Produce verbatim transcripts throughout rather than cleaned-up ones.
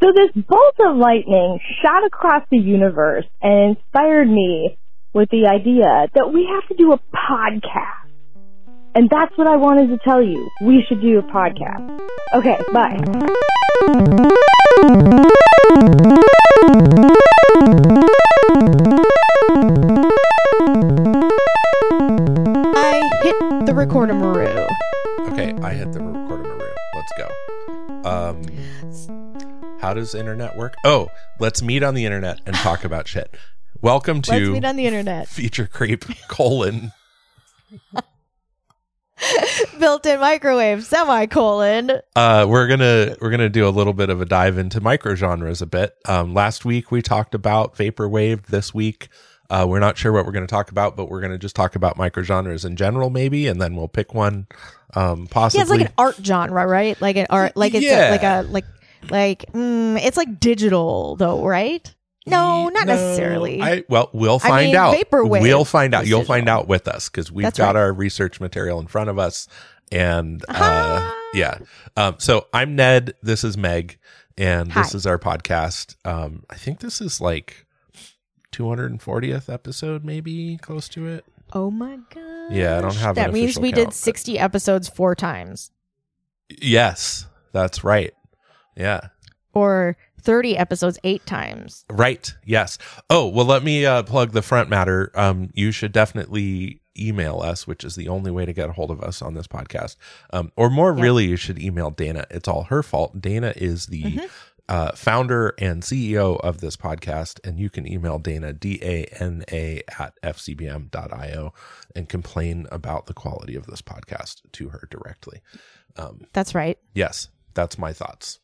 So this bolt of lightning shot across the universe and inspired me with the idea that we have to do a podcast. And that's what I wanted to tell you. We should do a podcast. Okay, bye. I hit the recorder-maroo. Okay, I hit the recorder-maroo. Let's go. Um, how does internet work? Oh, let's meet on the internet and talk about shit. Welcome to Let's meet on the internet. Feature Creep, colon. Built-in microwave, semicolon. Uh, we're gonna we're gonna do a little bit of a dive into microgenres a bit. Um, last week we talked about vaporwave. This week, uh, we're not sure what we're gonna talk about, but we're gonna just talk about microgenres in general, maybe, and then we'll pick one. Um, possibly, Yeah, it's like an art genre, right? Like an art, like it's Yeah. a, like a like like mm, it's like digital though, right? No, not No, necessarily. I, well, we'll I find mean, out. vaporwave We'll find out. is You'll digital. find out with us because we've That's got right. our research material in front of us. And uh, Aha! yeah. Um, so I'm Ned. This is Meg. And this Hi. is our podcast. Um, I think this is like two hundred fortieth episode, maybe close to it. Oh my god! Yeah, I don't have an That means official we count, did but- sixty episodes four times, Yes, that's right. Yeah. or thirty episodes eight times. Right. Yes. Oh, well, let me uh, plug the front matter. Um, you should definitely email us, which is the only way to get a hold of us on this podcast. Um, or more Yep. really, you should email Dana. It's all her fault. Dana is the Mhm. uh, founder and C E O of this podcast, and you can email Dana, D A N A, at f c b m dot i o, and complain about the quality of this podcast to her directly. Um, That's right. yes, that's my thoughts.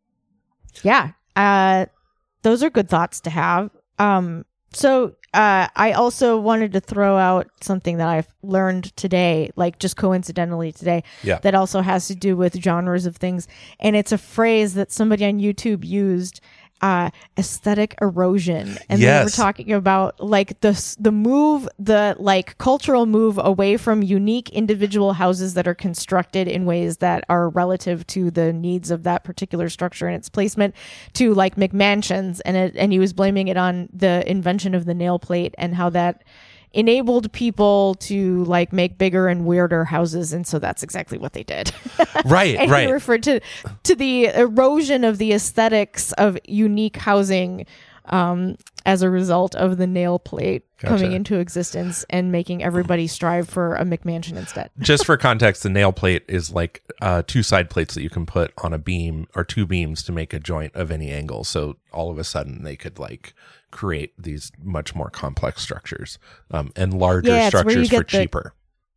Yeah. Uh, those are good thoughts to have. Um, so uh, I also wanted to throw out something that I've learned today, like just coincidentally today, Yeah. that also has to do with genres of things. And it's a phrase that somebody on YouTube used, uh, aesthetic erosion. And they were Yes. talking about like the, s- the move, the like cultural move away from unique individual houses that are constructed in ways that are relative to the needs of that particular structure and its placement to like McMansions. And it, and he was blaming it on the invention of the nail plate and how that enabled people to like make bigger and weirder houses. And so that's exactly what they did. Right, And right. he referred to to the erosion of the aesthetics of unique housing um, as a result of the nail plate Gotcha. coming into existence and making everybody strive for a McMansion instead. Just for context, the nail plate is like uh, two side plates that you can put on a beam or two beams to make a joint of any angle. So all of a sudden they could like create these much more complex structures um, and larger Yeah, it's where you structures for get the- cheaper.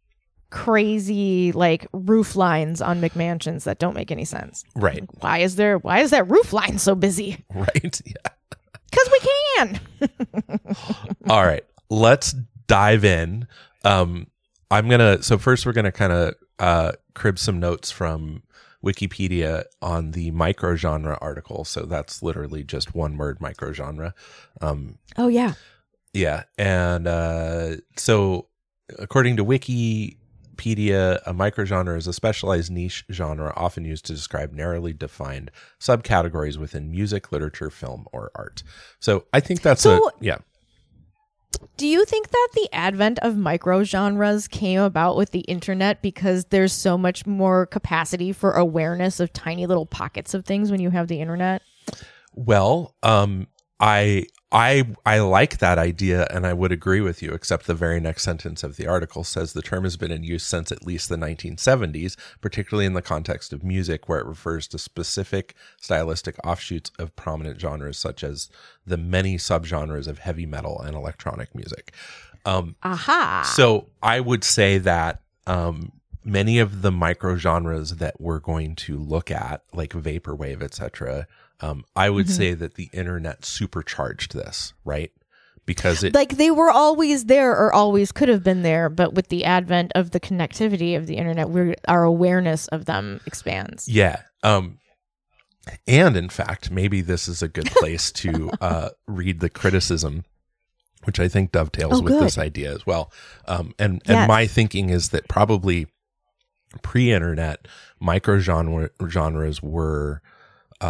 Crazy like roof lines on McMansions that don't make any sense. Right. Why is there? Why is that roof line so busy? Right. Yeah. Because we can. All right. Let's dive in. Um, I'm going to, so first we're going to kind of uh, crib some notes from Wikipedia on the microgenre article. So that's literally just one word, microgenre. Um, Oh yeah. Yeah. And uh, so according to Wikipedia, a microgenre is a specialized niche genre often used to describe narrowly defined subcategories within music, literature, film, or art. So I think that's So- a, yeah. Do you think that the advent of microgenres came about with the internet because there's so much more capacity for awareness of tiny little pockets of things when you have the internet? Well, um, I I I like that idea, and I would agree with you, except the very next sentence of the article says the term has been in use since at least the nineteen seventies, particularly in the context of music, where it refers to specific stylistic offshoots of prominent genres, such as the many subgenres of heavy metal and electronic music. Um, Aha. so I would say that um, many of the microgenres that we're going to look at, like vaporwave, et cetera, um, I would Mm-hmm. say that the internet supercharged this, right? Because it, Like they were always there or always could have been there, but with the advent of the connectivity of the internet, we're, our awareness of them expands. yeah. Um, and in fact, maybe this is a good place to uh, read the criticism, which I think dovetails Oh, with good. this idea as well. Um, and, Yes. and my thinking is that probably pre-internet microgenre genres were uh,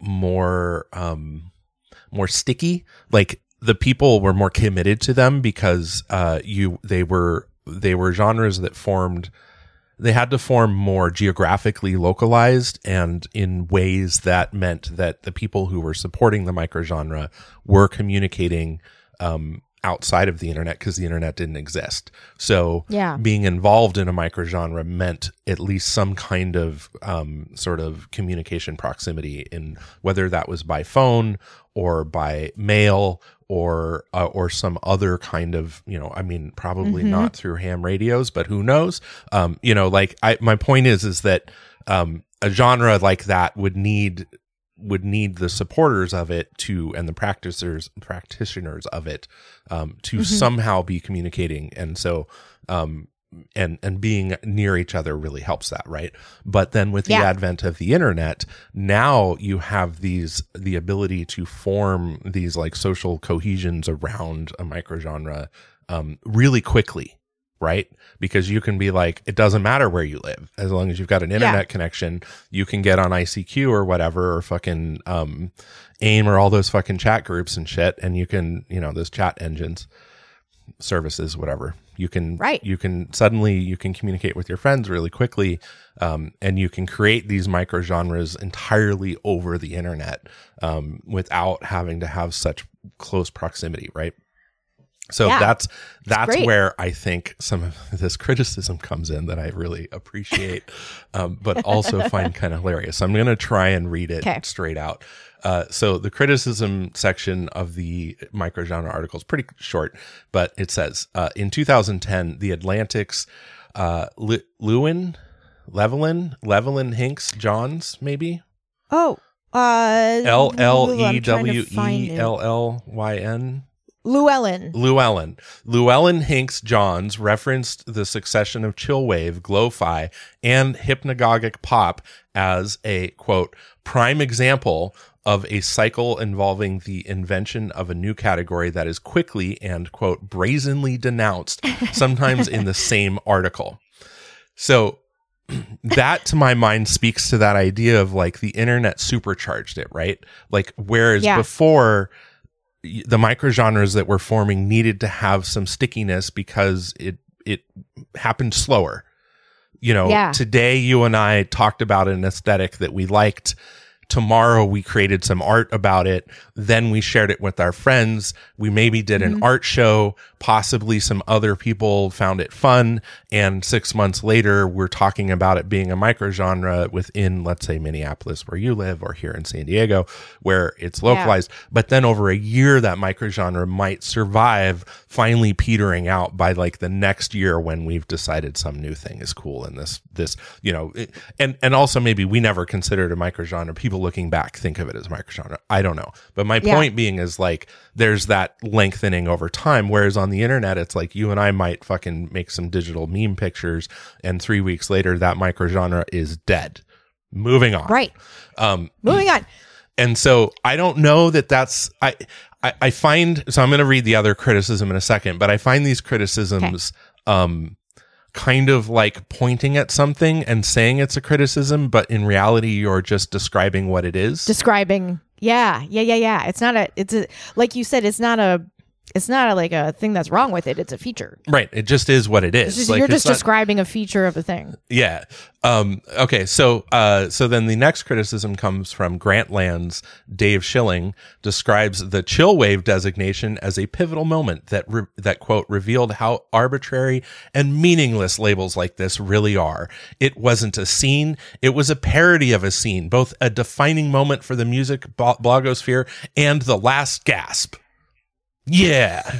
more um more sticky. Like the people were more committed to them because uh you they were they were genres that formed they had to form more geographically localized and in ways that meant that the people who were supporting the microgenre were communicating um outside of the internet because the internet didn't exist. So yeah. being involved in a microgenre meant at least some kind of um, sort of communication proximity, in whether that was by phone or by mail or uh, or some other kind of, you know, I mean, probably mm-hmm. not through ham radios, but who knows? Um, you know, like I, my point is, is that um, a genre like that would need would need the supporters of it to, and the practitioners practitioners of it um, to mm-hmm. somehow be communicating. And so, um, and, and being near each other really helps that. Right. But then with the yeah. advent of the internet, now you have these, the ability to form these like social cohesions around a microgenre um, really quickly. Right? Because you can be like, it doesn't matter where you live. As long as you've got an internet yeah. connection, you can get on I C Q or whatever, or fucking um, AIM or all those fucking chat groups and shit. And you can, you know, those chat engines, services, whatever. You can, right. you can suddenly, you can communicate with your friends really quickly. Um, and you can create these micro genres entirely over the internet um, without having to have such close proximity. Right. So yeah, that's that's where I think some of this criticism comes in that I really appreciate, um, but also find kind of hilarious. So I'm going to try and read it okay. straight out. Uh, so the criticism section of the microgenre article is pretty short, but it says, uh, in two thousand ten, The Atlantic's uh, Le- Lewin, Llewellyn, Llewellyn Hinks Johns, maybe? Oh. Uh, L L E W E L L Y N Llewellyn. Llewellyn. Llewellyn Hinks Johns referenced the succession of chillwave, glo-fi, and hypnagogic pop as a, quote, prime example of a cycle involving the invention of a new category that is quickly and, quote, brazenly denounced, sometimes in the same article. So that, to my mind, speaks to that idea of like the internet supercharged it, right? Like, whereas yeah. before, the microgenres that were forming needed to have some stickiness because it it happened slower. You know, yeah. today you and I talked about an aesthetic that we liked. Tomorrow we created some art about it. Then we shared it with our friends. We maybe did an mm-hmm. art show. Possibly some other people found it fun. And six months later, we're talking about it being a microgenre within, let's say, Minneapolis, where you live, or here in San Diego, where it's localized. Yeah. But then over a year, that microgenre might survive, finally petering out by like the next year when we've decided some new thing is cool. And this, this, you know, it, and, and also maybe we never considered a microgenre. People looking back think of it as microgenre. I don't know. But my yeah. point being is like, there's that lengthening over time. Whereas on the internet, it's like you and I might fucking make some digital meme pictures, and three weeks later, that microgenre is dead. Moving on. Right. Um, Moving on. And so I don't know that that's, I, I, I find, so I'm going to read the other criticism in a second, but I find these criticisms, okay. um, kind of like pointing at something and saying it's a criticism, but in reality, you're just describing what it is. Describing. Yeah. Yeah. Yeah. Yeah. It's not a, it's a, like you said, it's not a, it's not a, like a thing that's wrong with it. It's a feature. Right. It just is what it is. Just, like, you're just not, describing a feature of a thing. Yeah. Um, okay. So, uh, so then the next criticism comes from Grantland's Dave Schilling, describes the chillwave designation as a pivotal moment that, re- that quote, revealed how arbitrary and meaningless labels like this really are. It wasn't a scene. It was a parody of a scene, both a defining moment for the music bo- blogosphere and the last gasp. Yeah.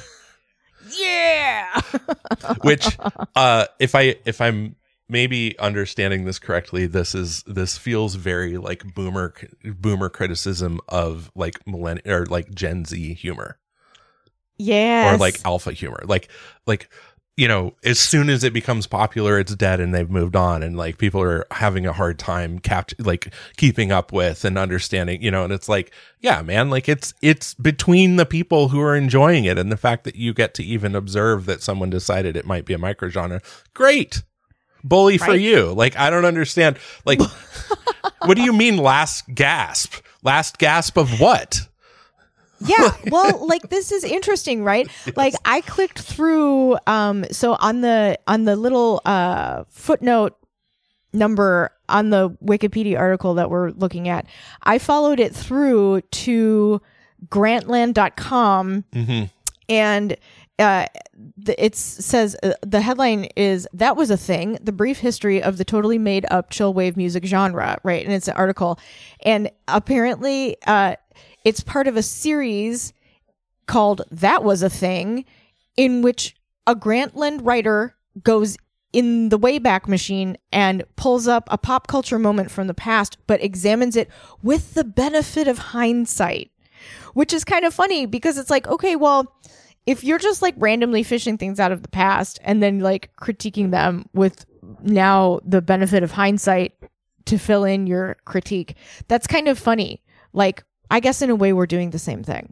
Yeah. Which, uh, if I, if I'm maybe understanding this correctly, this is, this feels very like boomer, boomer criticism of like millennial or like Gen Z humor. Yeah. Or like alpha humor. Like, like, you know, as soon as it becomes popular, it's dead and they've moved on, and like people are having a hard time cap- like keeping up with and understanding, you know, and it's like, yeah, man, like it's, it's between the people who are enjoying it and the fact that you get to even observe that someone decided it might be a microgenre. Great. Bully right? For you. Like, I don't understand. Like, what do you mean last gasp? Last gasp of what? Yeah, well, like this is interesting, right? Yes. Like I clicked through um so on the on the little uh footnote number on the Wikipedia article that we're looking at, I followed it through to grantland dot com Mm-hmm. and uh the, it says uh, the headline is "That Was a Thing: The Brief History of the Totally Made Up Chillwave Music Genre," right? And it's an article, and apparently uh it's part of a series called That Was a Thing, in which a Grantland writer goes in the Wayback Machine and pulls up a pop culture moment from the past, but examines it with the benefit of hindsight, which is kind of funny because it's like, okay, well, if you're just like randomly fishing things out of the past and then like critiquing them with now the benefit of hindsight to fill in your critique, that's kind of funny. Like, I guess in a way we're doing the same thing.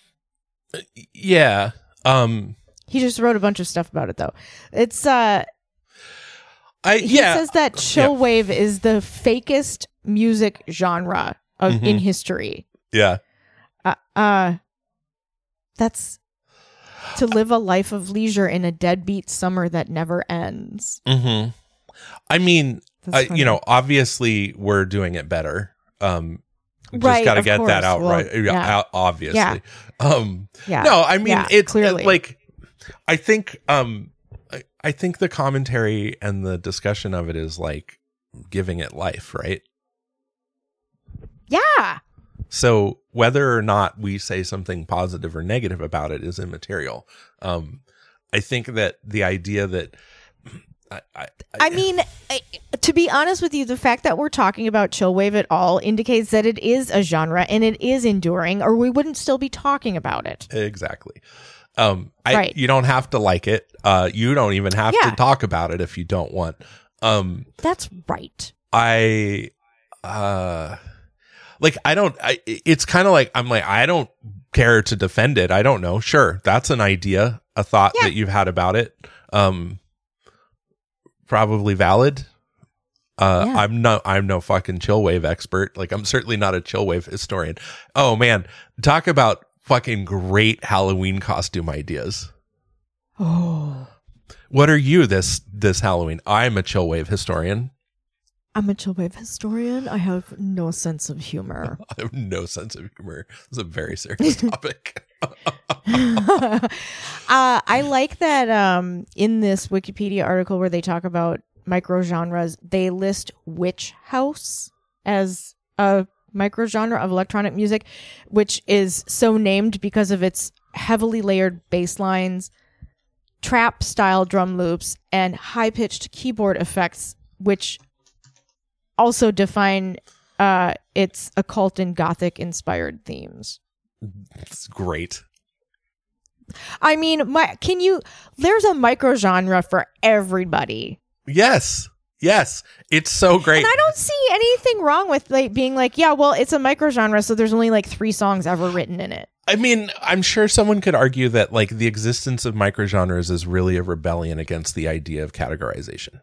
Yeah. Um, he just wrote a bunch of stuff about it though. It's uh I he yeah. says that chillwave yeah. is the fakest music genre of Mm-hmm. in history. Yeah. Uh, uh that's to live a life of leisure in a deadbeat summer that never ends. Mm-hmm. I mean, I, funny. you know, obviously we're doing it better. Um Just right, got to of get course. that out Well, right. yeah. Out, obviously. Yeah. Um, Yeah. No, I mean, Yeah, it's clearly. it, like, I think, um, I, I think the commentary and the discussion of it is like giving it life, right? Yeah. So whether or not we say something positive or negative about it is immaterial. Um, I think that the idea that, I, I, I mean, I, to be honest with you, the fact that we're talking about chillwave at all indicates that it is a genre and it is enduring, or we wouldn't still be talking about it. Exactly. Um, I, Right. You don't have to like it. Uh, you don't even have Yeah. to talk about it if you don't want. Um, That's right. I, uh, like, I don't, I, it's kind of like, I'm like, I don't care to defend it. I don't know. Sure. That's an idea, a thought Yeah. that you've had about it. Um, probably valid. Uh, Yeah. I'm no, I'm no fucking chillwave expert. Like, I'm certainly not a chillwave historian. Oh man, talk about fucking great Halloween costume ideas. Oh, What are you this this Halloween? I'm a chillwave historian. I'm a chillwave historian. I have no sense of humor. I have no sense of humor. It's a very serious topic. uh, I like that um, in this Wikipedia article where they talk about microgenres, they list Witch House as a microgenre of electronic music, which is so named because of its heavily layered bass lines, trap style drum loops, and high pitched keyboard effects, which also define uh, its occult and gothic inspired themes. It's great. I mean, my can you? There's a microgenre for everybody, Yes. Yes. It's so great. and I don't see anything wrong with like being like, yeah, well, it's a microgenre, so there's only like three songs ever written in it. I mean, I'm sure someone could argue that like the existence of microgenres is really a rebellion against the idea of categorization.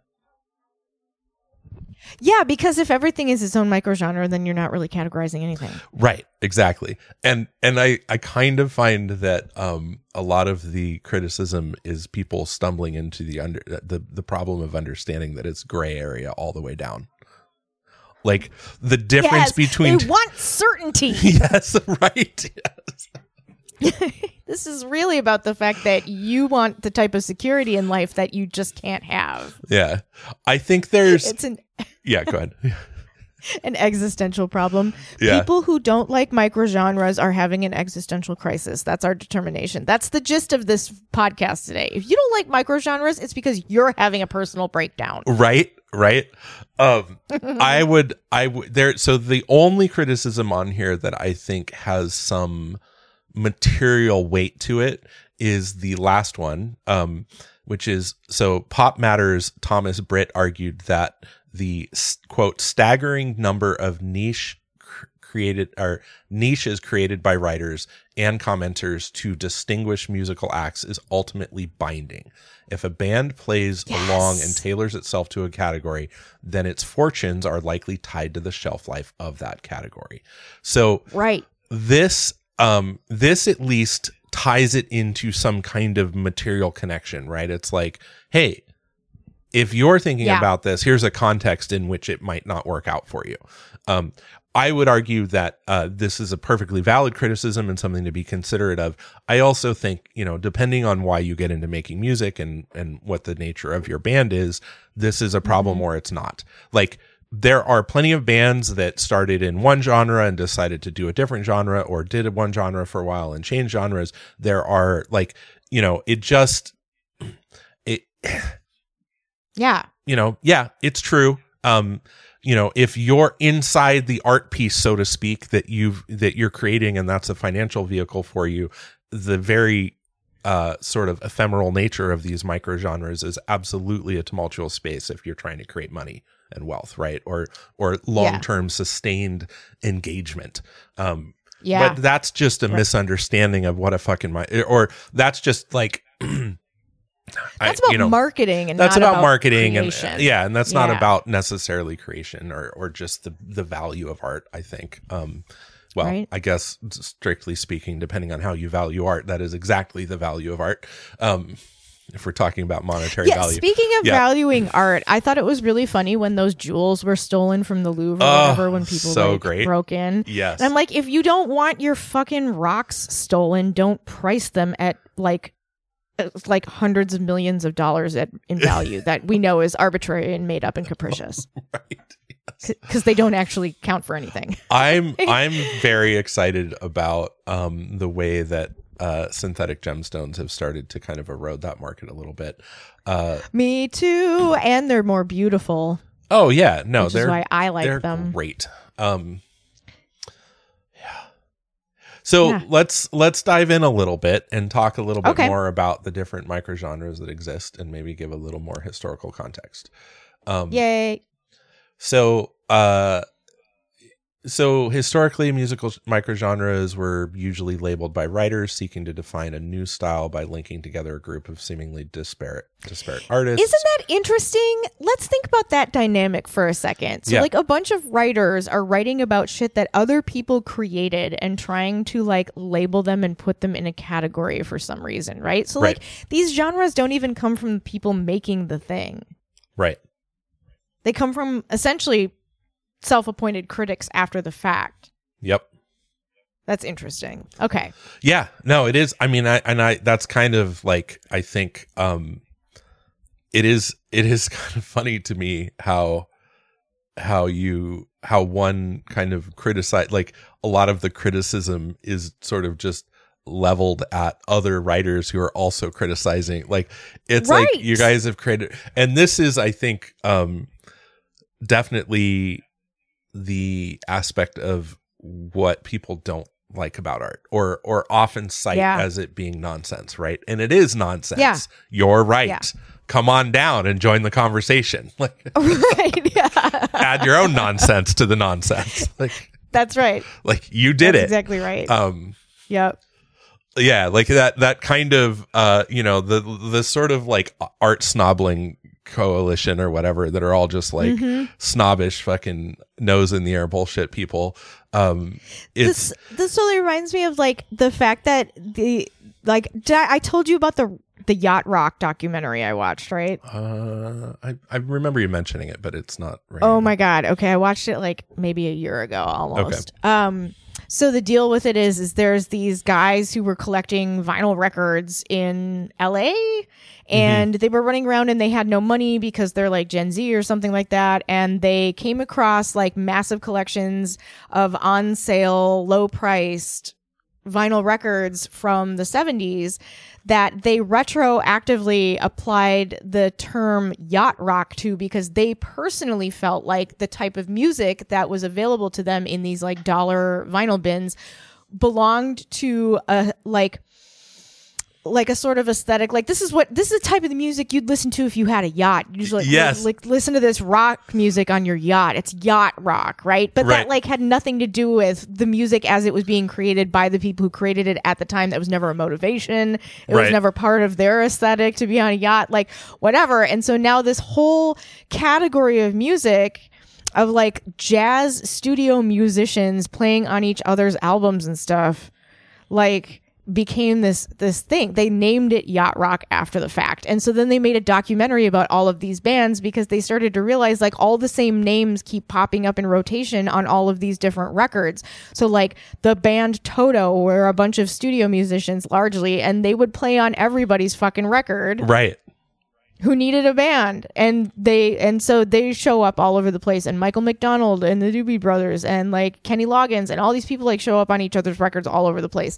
Yeah, because if everything is its own microgenre, then you're not really categorizing anything. Right, exactly. And and I, I kind of find that um, a lot of the criticism is people stumbling into the under the, the problem of understanding that it's gray area all the way down. Like the difference Yes, between they want certainty. yes, right. Yes. This is really about the fact that you want the type of security in life that you just can't have. Yeah. I think there's It's an yeah, go ahead. an existential problem. Yeah. People who don't like microgenres are having an existential crisis. That's our determination. That's the gist of this podcast today. If you don't like microgenres, it's because you're having a personal breakdown. Right, right. Um, I would, I would there. So the only criticism on here that I think has some material weight to it is the last one, um, which is so Pop Matters. Thomas Britt argued that the quote staggering number of niche cr- created or niches created by writers and commenters to distinguish musical acts is ultimately binding. If a band plays yes. along and tailors itself to a category, then its fortunes are likely tied to the shelf life of that category. So right. this, um, this at least ties it into some kind of material connection, right? It's like, hey, if you're thinking yeah. about this, here's a context in which it might not work out for you. Um, I would argue that uh, this is a perfectly valid criticism and something to be considerate of. I also think, you know, depending on why you get into making music and, and what the nature of your band is, this is a problem mm-hmm. or it's not. Like, there are plenty of bands that started in one genre and decided to do a different genre, or did one genre for a while and changed genres. There are, like, you know, it just, it, yeah, you know, yeah, it's true. Um, you know, if you're inside the art piece, so to speak, that you've, that you're creating, and that's a financial vehicle for you, the very uh, sort of ephemeral nature of these micro genres is absolutely a tumultuous space if you're trying to create money and wealth, right? Or, or long-term yeah. sustained engagement. Um, yeah. But that's just a right. misunderstanding of what a fucking, mi- or that's just like, That's about I, you know, marketing, and that's not about, about marketing, creation. and yeah, and that's yeah. not about necessarily creation or or just the the value of art. I think, um, well, right. I guess strictly speaking, depending on how you value art, that is exactly the value of art. Um, if we're talking about monetary yeah, value. Speaking of yeah. valuing art, I thought it was really funny when those jewels were stolen from the Louvre or oh, whatever, when people so like, great. broke in. Yes, and I'm like, if you don't want your fucking rocks stolen, don't price them at like. like hundreds of millions of dollars at, in value that we know is arbitrary and made up and capricious. Right. Because yes. they don't actually count for anything. I'm I'm very excited about um, the way that uh, synthetic gemstones have started to kind of erode that market a little bit. Uh, Me too. And they're more beautiful. Oh, yeah. No, which they're, is why I like they're them. Great. Um, So yeah. let's let's dive in a little bit and talk a little bit okay. more about the different microgenres that exist, and maybe give a little more historical context. Um, Yay! So, uh, so historically, musical microgenres were usually labeled by writers seeking to define a new style by linking together a group of seemingly disparate disparate artists. Isn't that interesting? Let's think about that dynamic for a second. So, yeah. like, a bunch of writers are writing about shit that other people created and trying to, like, label them and put them in a category for some reason, right? So, right. like, these genres don't even come from the people making the thing. Right. They come from, essentially, self-appointed critics after the fact. Yep. That's interesting. Okay. Yeah, no, it is. I mean, I, and I, that's kind of like, I think, um, it is, it is kind of funny to me how, how you, how one kind of criticize, like a lot of the criticism is sort of just leveled at other writers who are also criticizing. Like, it's right. like you guys have created, and this is, I think, um, definitely the aspect of what people don't like about art, or or often cite yeah. as it being nonsense, right? And it is nonsense. Yeah. You're right. Yeah. Come on down and join the conversation. Like, right. Yeah. add your own nonsense to the nonsense. Like, that's right. Like, you did that's it. Exactly right. Um. Yep. Yeah, like that. That kind of, uh, you know, the the sort of like art snobbling coalition or whatever that are all just like mm-hmm. snobbish fucking nose in the air bullshit people. Um, it's this, this totally reminds me of like the fact that the like did I, I told you about the the Yacht Rock documentary I watched, right? Uh, I I remember you mentioning it, but it's not. Right oh now. my god! Okay, I watched it like maybe a year ago almost. Okay. Um. So the deal with it is, is there's these guys who were collecting vinyl records in L A, and mm-hmm. they were running around and they had no money because they're like Gen Z or something like that. And they came across like massive collections of on sale, low priced vinyl records from the seventies that they retroactively applied the term yacht rock to, because they personally felt like the type of music that was available to them in these like dollar vinyl bins belonged to a like like a sort of aesthetic. Like this is what this is the type of the music you'd listen to if you had a yacht. You just like, yes. like, like listen to this rock music on your yacht. It's yacht rock, right? But Right. that like had nothing to do with the music as it was being created by the people who created it at the time. That was never a motivation. It Right. was never part of their aesthetic to be on a yacht, like whatever. And so now this whole category of music of like jazz studio musicians playing on each other's albums and stuff, like became this this thing. They named it yacht rock after the fact. And so then they made a documentary about all of these bands because they started to realize like all the same names keep popping up in rotation on all of these different records. So like the band Toto were a bunch of studio musicians largely, and they would play on everybody's fucking record Right. who needed a band. And they and so they show up all over the place, and Michael McDonald and the Doobie Brothers and like Kenny Loggins and all these people like show up on each other's records all over the place.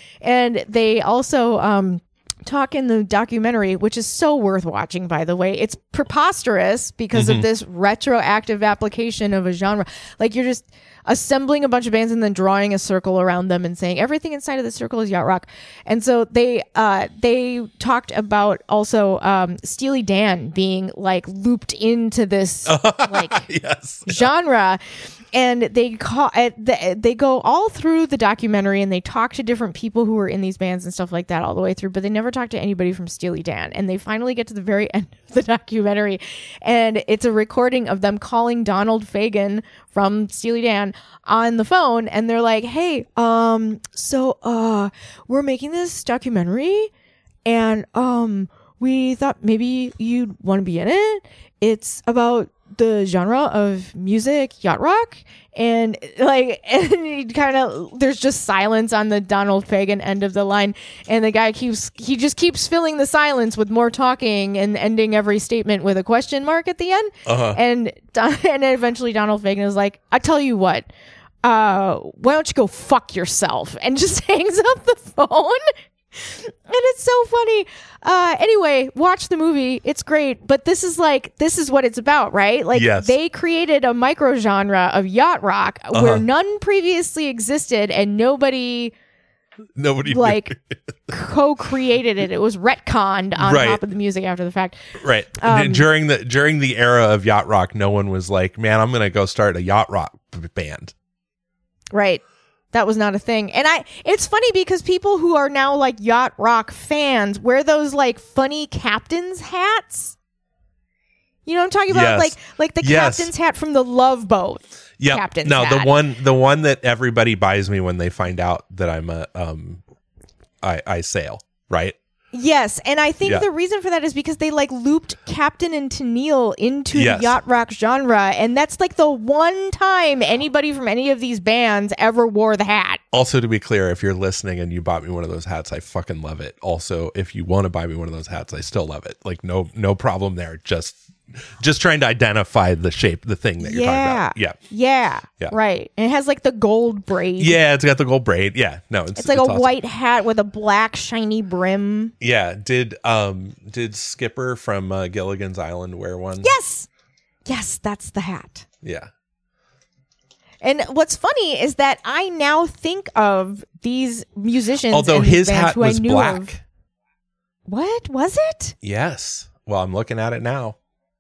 And they also um, talk in the documentary, which is so worth watching, by the way. It's preposterous because Mm-hmm. of this retroactive application of a genre. Like you're just assembling a bunch of bands and then drawing a circle around them and saying everything inside of the circle is yacht rock. And so they uh, they talked about also um, Steely Dan being like looped into this like Yes. genre. And they call it, they go all through the documentary and they talk to different people who were in these bands and stuff like that all the way through, but they never talk to anybody from Steely Dan. And they finally get to the very end of the documentary, and it's a recording of them calling Donald Fagen from Steely Dan on the phone, and they're like, "Hey, um, so uh, we're making this documentary, and um, we thought maybe you'd want to be in it. It's about the genre of music, yacht rock." And like, and kind of, there's just silence on the Donald Fagen end of the line. And the guy keeps, he just keeps filling the silence with more talking and ending every statement with a question mark at the end. Uh-huh. And, Don, and eventually Donald Fagen is like, "I tell you what, uh, why don't you go fuck yourself?" And just hangs up the phone. And it's so funny. Uh, anyway, watch the movie. It's great. But this is like, this is what it's about, right? Like Yes. they created a micro genre of yacht rock Uh-huh. where none previously existed and nobody Nobody like co-created it. It was retconned on Right. top of the music after the fact. right. Um, during the during the era of yacht rock, no one was like, "Man, I'm going to go start a yacht rock b- band." Right. That was not a thing. And I, it's funny because people who are now like yacht rock fans wear those like funny captain's hats. You know what I'm talking about? Yes. Like, like the Yes. captain's hat from the Love Boat. Yeah. Captain's No, the hat. one the one that everybody buys me when they find out that I'm a um I I sail, right? Yes, and I think Yeah. the reason for that is because they like looped Captain and Tennille into Yes. the yacht rock genre, and that's like the one time anybody from any of these bands ever wore the hat. Also, to be clear, if you're listening and you bought me one of those hats, I fucking love it. Also, if you want to buy me one of those hats, I still love it. Like no no problem there. Just just trying to identify the shape, the thing that you're talking Yeah. about. Yeah. Yeah, Yeah. right. And it has like the gold braid. Yeah, it's got the gold braid. Yeah. No, it's It's like a awesome. white hat with a black shiny brim. Yeah. Did um did Skipper from uh, Gilligan's Island wear one? Yes. Yes, that's the hat. Yeah. And what's funny is that I now think of these musicians. Although and these his bands hat who I was knew black. of. What was it? Yes. Well, I'm looking at it now.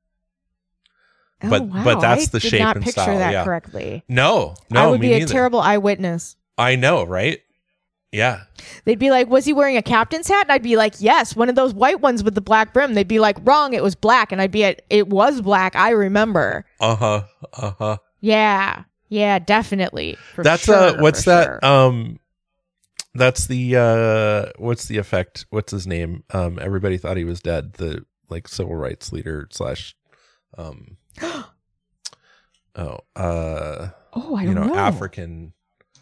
Oh, But- wow. but that's I the did shape not and picture style, that yeah. correctly. No, no, I would me be a neither. terrible eyewitness. I know, right? Yeah. They'd be like, "Was he wearing a captain's hat?" And I'd be like, "Yes, one of those white ones with the black brim." They'd be like, "Wrong, it was black." And I'd be at, "It was black. I remember." Uh huh. Uh huh. Yeah, yeah, definitely. For That's sure, uh, what's for that? sure. Um, that's the uh, what's the effect? What's his name? Um, everybody thought he was dead. The like civil rights leader slash, um, oh, uh, oh, I you don't know, know. African.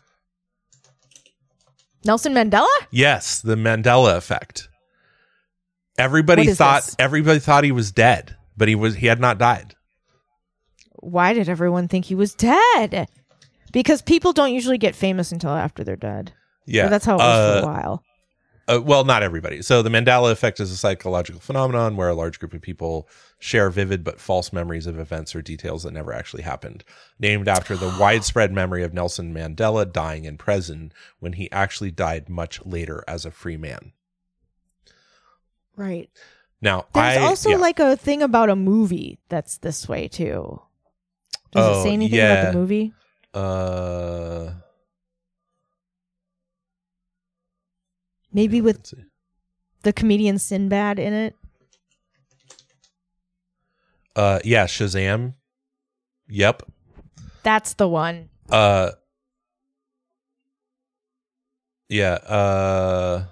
Nelson Mandela? Yes, the Mandela effect. Everybody What is thought this? everybody thought he was dead, but he was he had not died. Why did everyone think he was dead? Because people don't usually get famous until after they're dead. Yeah, Or that's how it was uh, for a while. Uh, well, not everybody. So the Mandela effect is a psychological phenomenon where a large group of people share vivid but false memories of events or details that never actually happened. Named after the widespread memory of Nelson Mandela dying in prison when he actually died much later as a free man. Right. Now, There's I, also yeah. like a thing about a movie that's this way too. Does Oh, it say anything yeah. about the movie? Uh, Maybe yeah, with let's see. the comedian Sinbad in it. Uh, yeah, Shazam. Yep. That's the one. Uh, yeah. Uh,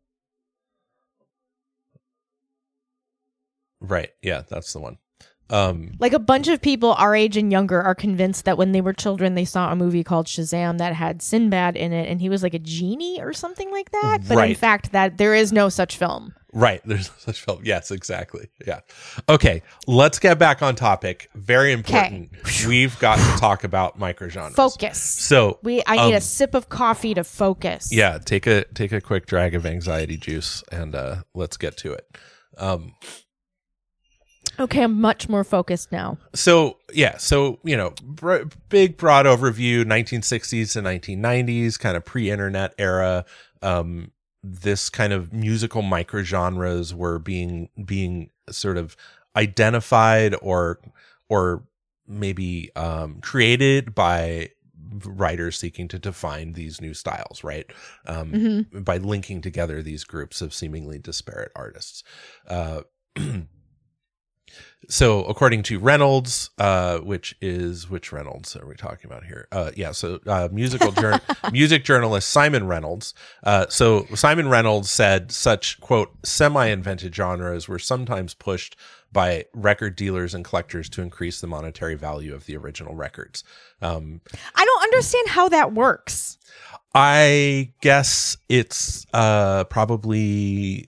right. Yeah, that's the one. Um, Like a bunch of people our age and younger are convinced that when they were children, they saw a movie called Shazam that had Sinbad in it, and he was like a genie or something like that. But in Right. fact, that there is no such film. right. There's no such film. Yes, exactly. Yeah. Okay. Let's get back on topic. Very important. We've got to talk about microgenres. Focus. So We. I need um, a sip of coffee to focus. yeah, take a take a quick drag of anxiety juice and uh, let's get to it. Um, Okay, I'm much more focused now. So, yeah, so, you know, br- big, broad overview, nineteen sixties to nineteen nineties, kind of pre-internet era. Um, this kind of musical microgenres were being being sort of identified or or maybe um, created by writers seeking to define these new styles, right? Um, Mm-hmm. by linking together these groups of seemingly disparate artists. Uh, So, according to Reynolds, uh, which is which Reynolds are we talking about here? Uh, yeah, so uh, musical jour- music journalist Simon Reynolds. Uh, so Simon Reynolds said such quote semi-invented genres were sometimes pushed by record dealers and collectors to increase the monetary value of the original records. Um, I don't understand how that works. I guess it's uh, probably.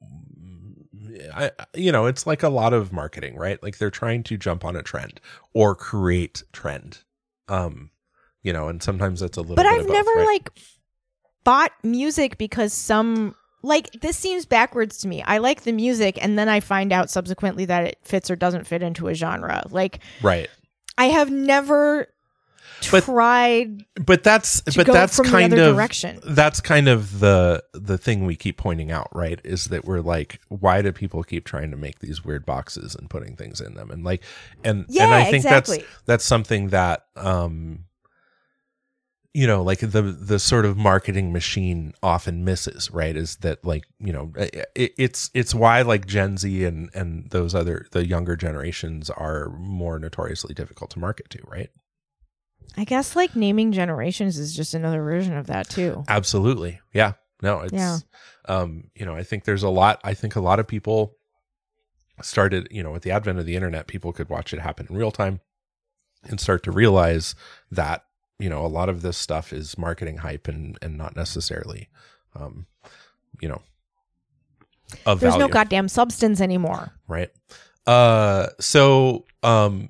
I, you know, it's like a lot of marketing, right? Like they're trying to jump on a trend or create trend. Um, you know, and sometimes it's a little But bit I've of both, never right? like bought music because some like this seems backwards to me. I like the music and then I find out subsequently that it fits or doesn't fit into a genre. Like right. I have never But- tried But that's to but go that's from the kind other of direction. that's kind of the the thing we keep pointing out, right? Is that we're like, why do people keep trying to make these weird boxes and putting things in them? And like and Yeah, and I think exactly. that's that's something that um you know, like the the sort of marketing machine often misses, right? Is that like, you know, it, it's it's why like Gen Z and and those other the younger generations are more notoriously difficult to market to, right? I guess like naming generations is just another version of that too. Absolutely. Yeah. No, it's, Yeah. um, you know, I think there's a lot, I think a lot of people started, you know, with the advent of the internet, people could watch it happen in real time and start to realize that, you know, a lot of this stuff is marketing hype and, and not necessarily, um, you know, of There's value, no goddamn substance anymore. right? Uh, so, um,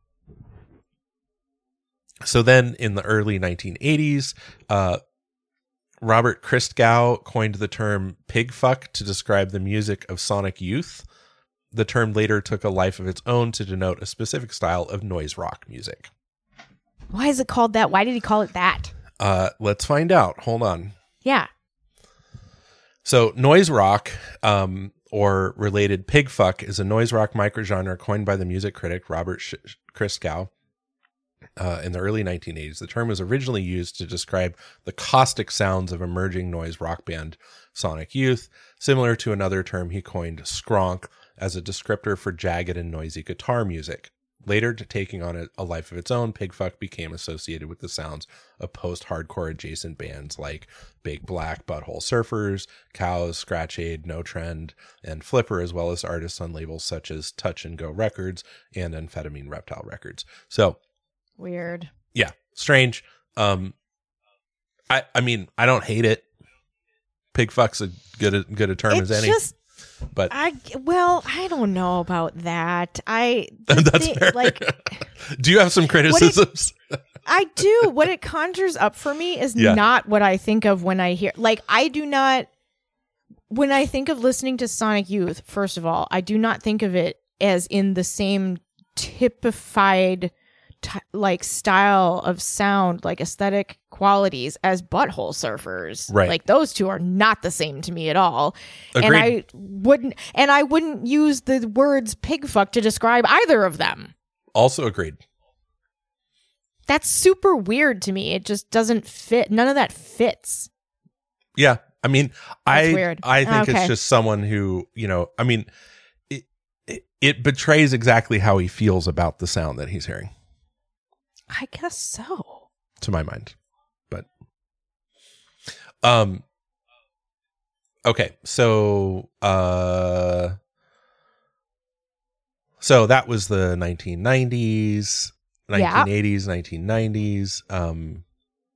So then in the early nineteen eighties, uh, Robert Christgau coined the term pigfuck to describe the music of Sonic Youth. The term later took a life of its own to denote a specific style of noise rock music. Why is it called that? Why did he call it that? Uh, let's find out. Hold on. Yeah. So noise rock, um, or related pigfuck, is a noise rock microgenre coined by the music critic Robert Sh- Christgau. Uh, in the early nineteen eighties, the term was originally used to describe the caustic sounds of emerging noise rock band Sonic Youth, similar to another term he coined, skronk, as a descriptor for jagged and noisy guitar music. Later, taking on a, a life of its own, pigfuck became associated with the sounds of post-hardcore adjacent bands like Big Black, Butthole Surfers, Cows, Scratch Aid, No Trend, and Flipper, as well as artists on labels such as Touch and Go Records and Amphetamine Reptile Records. So, Weird. yeah, strange. Um, I I mean, I don't hate it. Pigfuck's a good a, good a term It's as any, just but I well, I don't know about that. I the that's thing- fair. like Do you have some criticisms? I do. What it conjures up for me is Yeah. not what I think of when I hear. Like I do not. When I think of listening to Sonic Youth, first of all, I do not think of it as in the same typified t- like style of sound, like aesthetic qualities as Butthole Surfers. Right. Like those two are not the same to me at all. Agreed. And I wouldn't and I wouldn't use the words pig fuck to describe either of them. Also agreed. That's super weird to me. It just doesn't fit. None of that fits. Yeah. I mean, That's I weird. I think Okay. it's just someone who, you know, I mean, it, it it betrays exactly how he feels about the sound that he's hearing, I guess so. to my mind. But um okay, so uh so that was the nineteen nineties, nineteen eighties, nineteen nineties. Um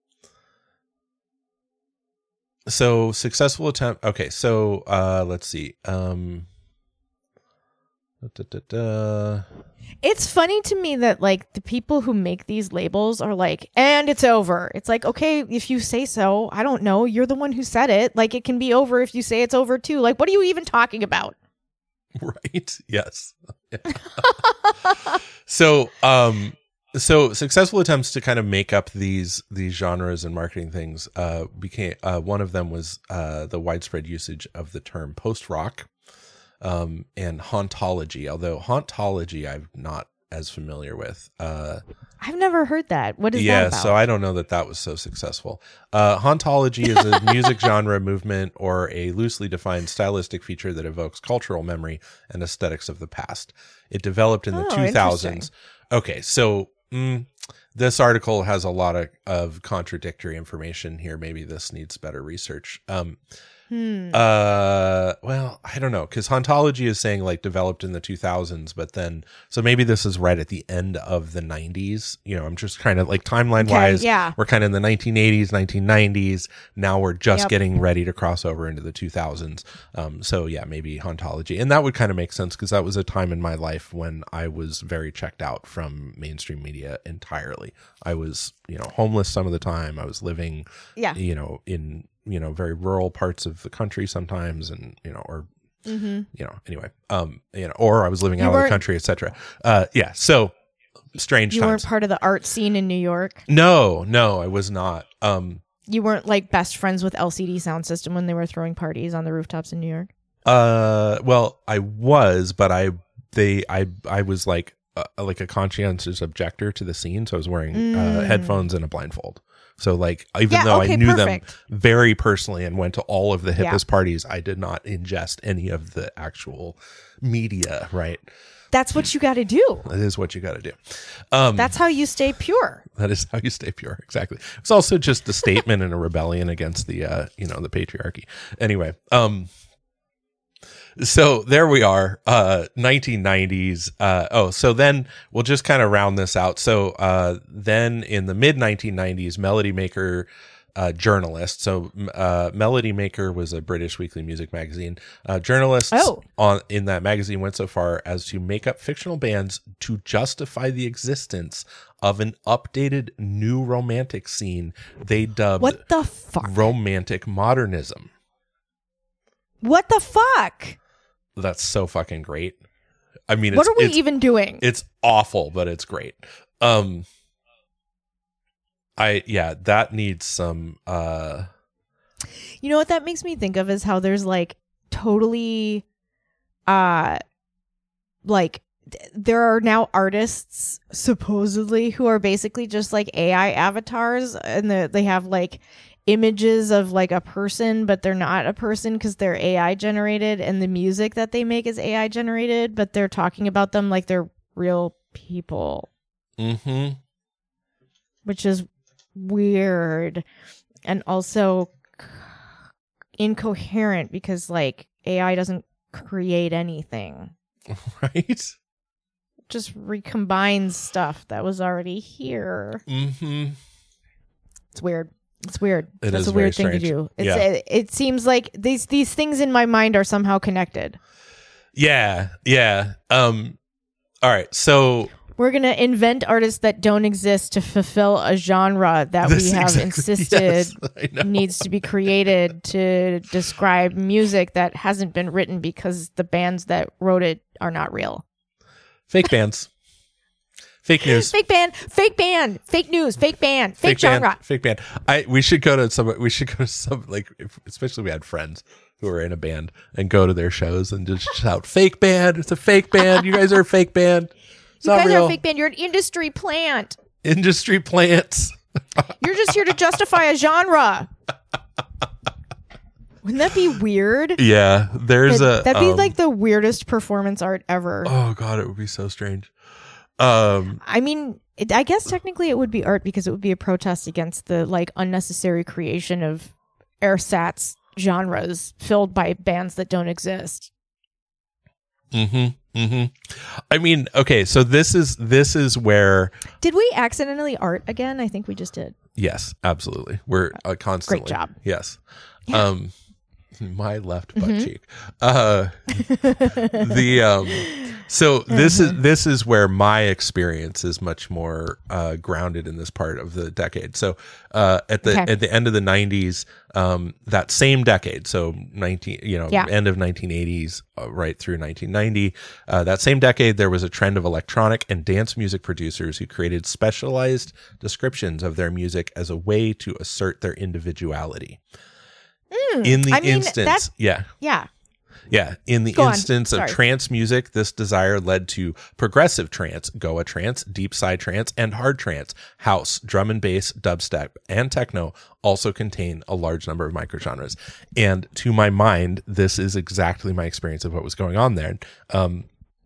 So successful attempt. Okay, so uh, let's see. Um, da, da, da. It's funny to me that like the people who make these labels are like, and it's over. It's like, okay, if you say so, I don't know. You're the one who said it. Like it can be over if you say it's over too. Like, what are you even talking about? Right. Yes. so, um, so successful attempts to kind of make up these these genres and marketing things uh, became uh, one of them was uh, the widespread usage of the term post rock um, and hauntology. Although hauntology, I'm not as familiar with. Uh, I've never heard that. What is yeah, that about? so I don't know that that was so successful. Uh, hauntology is a music genre movement or a loosely defined stylistic feature that evokes cultural memory and aesthetics of the past. It developed in the Oh, two thousands. Okay, so mm, this article has a lot of, of contradictory information here. Maybe this needs better research. Um, Hmm. Uh, well, I don't know, because hauntology is saying like developed in the two thousands, but then so maybe this is right at the end of the nineties. You know, I'm just kind of like timeline Okay, wise. yeah. We're kind of in the nineteen eighties, nineteen nineties. Now we're just Yep. getting ready to cross over into the two thousands. Um, so yeah, maybe hauntology, and that would kind of make sense because that was a time in my life when I was very checked out from mainstream media entirely. I was, you know, homeless some of the time. I was living, Yeah. you know, in you know very rural parts of the country sometimes, and you know or Mm-hmm. you know anyway um you know or I was living You out of the weren't- country, etc. uh yeah so strange You times. weren't part of the art scene in New York. no no I was not. um You weren't like best friends with L C D Sound System when they were throwing parties on the rooftops in New York. uh well I was, but I they I I was like uh, like a conscientious objector to the scene, so I was wearing uh, Mm. headphones and a blindfold. So like even Yeah, though okay, I knew perfect. them very personally and went to all of the Yeah. hippest parties, I did not ingest any of the actual media. Right. That's what you got to do. That is what you got to do. Um, That's how you stay pure. that is how you stay pure. Exactly. It's also just a statement and a rebellion against the, uh, you know, the patriarchy. Anyway. Um, so there we are, uh, nineteen nineties. Uh, oh, so then we'll just kind of round this out. So, uh, then in the mid nineteen nineties, Melody Maker, uh, journalist. So, uh, Melody Maker was a British weekly music magazine. Uh, journalists Oh. on in that magazine went so far as to make up fictional bands to justify the existence of an updated new romantic scene they dubbed What the fuck? romantic modernism. What the fuck? That's so fucking great. I mean, it's, What are we it's, even doing? it's awful, but it's great. Um, I, yeah, that needs some, uh, You know what that makes me think of is how there's like totally uh like th- there are now artists supposedly who are basically just like A I avatars, and the, they have like images of like a person, but they're not a person because they're A I generated, and the music that they make is A I generated, but they're talking about them like they're real people, mm-hmm. which is weird and also incoherent because like A I doesn't create anything, Right. just recombines stuff that was already here. Mm-hmm. It's weird. It's weird. It That's is a weird very thing to strange. do. It's, Yeah. it, it seems like these these things in my mind are somehow connected. Yeah. Yeah. Um, all right. So We're gonna invent artists that don't exist to fulfill a genre that This we have exactly- insisted yes, I know. needs to be created to describe music that hasn't been written because the bands that wrote it are not real. Fake bands. Fake news. Fake band. Fake band. Fake news. Fake band. Fake, Fake genre. band. Fake band. I we should go to some. We should go to some like, if, especially we had friends who were in a band and go to their shows and just shout, "Fake band! It's a fake band! You guys are a fake band! It's You not guys real. are a fake band. You're an industry plant. Industry plants." You're just here to justify a genre. Wouldn't that be weird? Yeah, there's That- a. That'd be um, like the weirdest performance art ever. Oh god, it would be so strange. Um. I mean, it, I guess technically it would be art because it would be a protest against the like unnecessary creation of ersatz genres filled by bands that don't exist. Mm-hmm. Mm-hmm. I mean, okay, so this is this is where. Did we accidentally art again? I think we just did. Yes, absolutely. We're uh, constantly. Great job. Yes. Yeah. Um, my left butt Mhm. cheek. Uh, the um. So this is this is where my experience is much more uh, grounded in this part of the decade. So uh, at the Okay. at the end of the nineties, um, that same decade, so nineteen, you know, Yeah. end of nineteen eighties, uh, right through nineteen ninety, uh, that same decade, there was a trend of electronic and dance music producers who created specialized descriptions of their music as a way to assert their individuality. In the I mean, instance, that's- yeah. Yeah. Yeah, in the Go on. instance of Sorry. trance music, this desire led to progressive trance, Goa trance, deep side trance, and hard trance. House, drum and bass, dubstep, and techno also contain a large number of microgenres. And to my mind, this is exactly my experience of what was going on there. Um,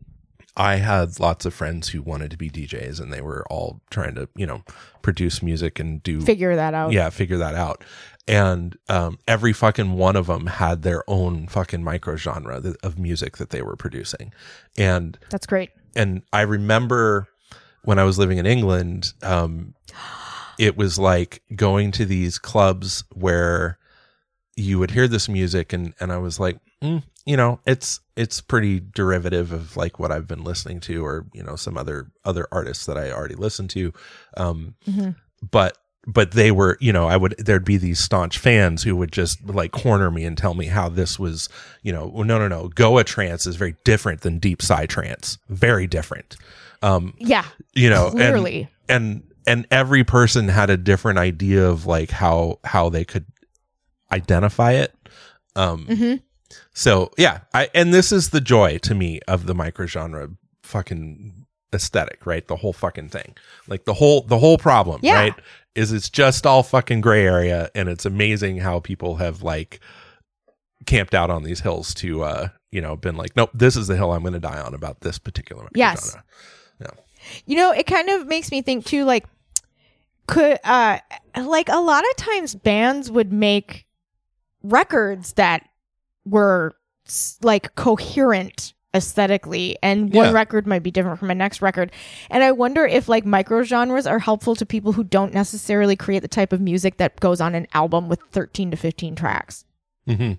I had lots of friends who wanted to be D Js, and they were all trying to, you know, produce music and do Figure that out. yeah, figure that out. And um, every fucking one of them had their own fucking micro genre th- of music that they were producing. And That's great. and I remember when I was living in England, um, it was like going to these clubs where you would hear this music, and and I was like, mm, you know, it's it's pretty derivative of like what I've been listening to, or you know, some other other artists that I already listened to, um, Mm-hmm. but. But they were, you know, I would, there'd be these staunch fans who would just like corner me and tell me how this was, you know, well, no, no, no. Goa trance is very different than deep side trance. Very different. Um, Yeah. you know, Clearly. and, and, and every person had a different idea of like how, how they could identify it. Um, Mm-hmm. so yeah, I, and this is the joy to me of the microgenre fucking aesthetic, right? The whole fucking thing, like the whole, the whole problem, Yeah. right? Is it's just all fucking gray area, and it's amazing how people have like camped out on these hills to, uh, you know, been like, nope, this is the hill I'm going to die on about this particular Yes. genre. You know, it kind of makes me think too, like, could, uh, like a lot of times bands would make records that were s- like coherent aesthetically, and one Yeah. record might be different from the next record. And I wonder if like micro genres are helpful to people who don't necessarily create the type of music that goes on an album with thirteen to fifteen tracks. Mm-hmm.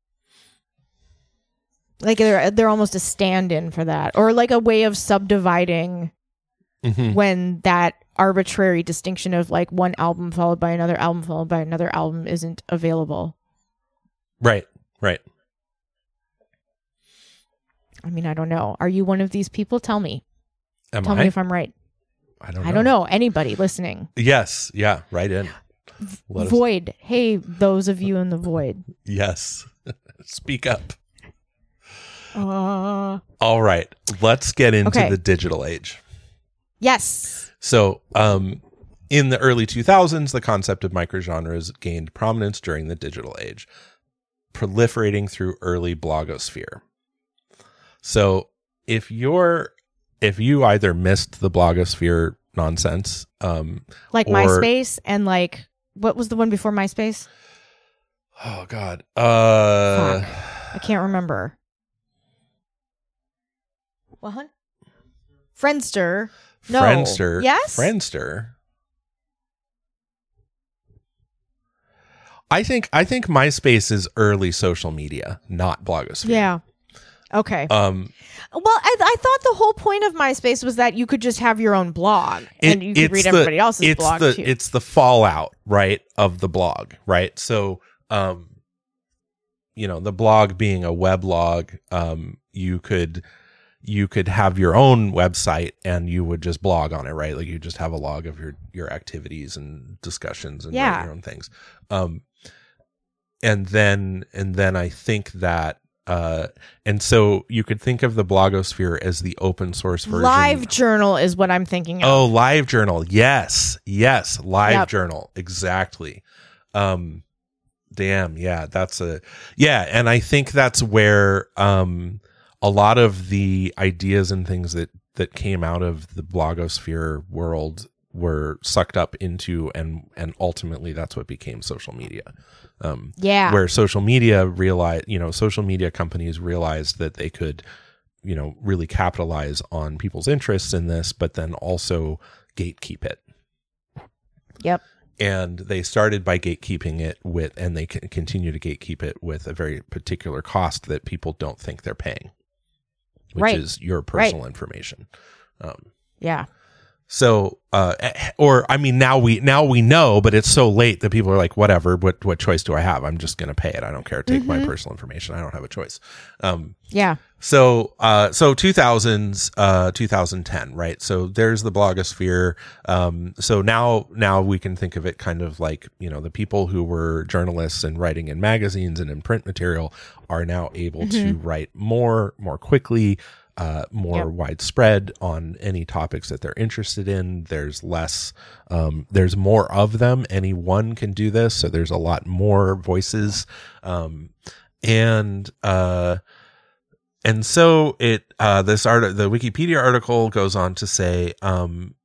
Like they're they're almost a stand-in for that, or like a way of subdividing Mm-hmm. when that arbitrary distinction of like one album followed by another album followed by another album isn't available. Right. Right. I mean, I don't know. Are you one of these people? Tell me. Am Tell I? me if I'm right. I don't know. I don't know. Anybody listening? Yes. Yeah. Right in. Let us- Void. Hey, those of you in the void. Yes. Speak up. Uh, All right. Let's get into Okay. the digital age. yes. So, um, in the early two thousands, the concept of microgenres gained prominence during the digital age, proliferating through early blogosphere. So, if you're, if you either missed the blogosphere nonsense, um, Like or- MySpace and like, what was the one before MySpace? oh God, uh, Fuck. I can't remember. What? Friendster. No. Friendster, Yes? Friendster. I think I think MySpace is early social media, not blogosphere. Yeah. Okay. Um, Well, I, I thought the whole point of MySpace was that you could just have your own blog and it- you could it's read the- everybody else's it's blog the too. it's the fallout, right, of the blog, right? So, um, you know, the blog being a weblog, um, you could you could have your own website and you would just blog on it, right? Like you just have a log of your, your activities and discussions and Yeah. write your own things. Um, and then, and then I think that, uh, and so you could think of the blogosphere as the open source version. Live Journal is what I'm thinking of. Oh, Live Journal. Yes. Yes. Live Yep. Journal. Exactly. Um, damn. Yeah. That's a, yeah. And I think that's where, um, a lot of the ideas and things that, that came out of the blogosphere world were sucked up into, and, and ultimately that's what became social media. Um, Yeah. where social media realized, you know, social media companies realized that they could, you know, really capitalize on people's interests in this, but then also gatekeep it. Yep. And they started by gatekeeping it with, and they can continue to gatekeep it with a very particular cost that people don't think they're paying, which Right. is your personal Right. information. Um, Yeah. so, uh, or I mean, now we now we know, but it's so late that people are like, whatever. What what choice do I have? I'm just going to pay it. I don't care. Take my personal information. I don't have a choice. Um, Yeah. So, uh, so two thousands, uh, two thousand ten, right? So there's the blogosphere. Um, so now, now we can think of it kind of like, you know, the people who were journalists and writing in magazines and in print material are now able to write more, more quickly, uh, more Yep. widespread on any topics that they're interested in. There's less, um, there's more of them. Anyone can do this. So there's a lot more voices. Um, and, uh, And so it, uh, this art, the Wikipedia article goes on to say, um,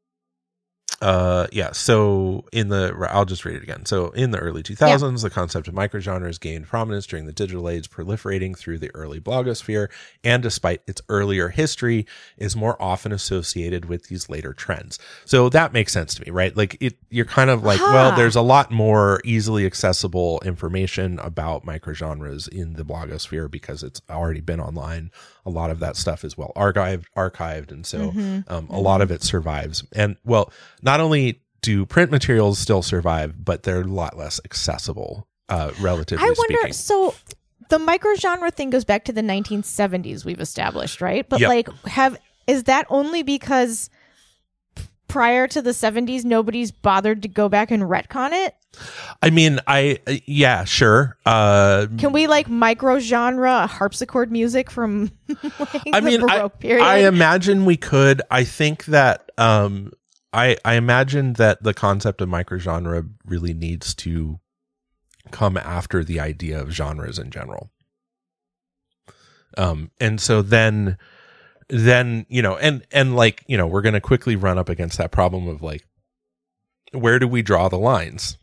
uh, yeah, so in the, I'll just read it again. So in the early two thousands, yeah. the concept of microgenres gained prominence during the digital age, proliferating through the early blogosphere, and despite its earlier history, is more often associated with these later trends. So that makes sense to me, right? Like it, you're kind of like, huh. well, there's a lot more easily accessible information about microgenres in the blogosphere because it's already been online. A lot of that stuff is well archived, archived, and so mm-hmm. um, a mm-hmm. lot of it survives. And well, not only do print materials still survive, but they're a lot less accessible, uh, relatively I wonder, speaking. So the microgenre thing goes back to the nineteen seventies we've established, right? But yep. like, have is that only because prior to the seventies, nobody's bothered to go back and retcon it? I mean, I, uh, yeah, sure. Uh, Can we like micro genre harpsichord music from like, I the mean, Baroque I, period? I imagine we could. I think that, um, I, I imagine that the concept of microgenre really needs to come after the idea of genres in general. Um, and so then, then, you know, and, and like, you know, we're going to quickly run up against that problem of like, where do we draw the lines?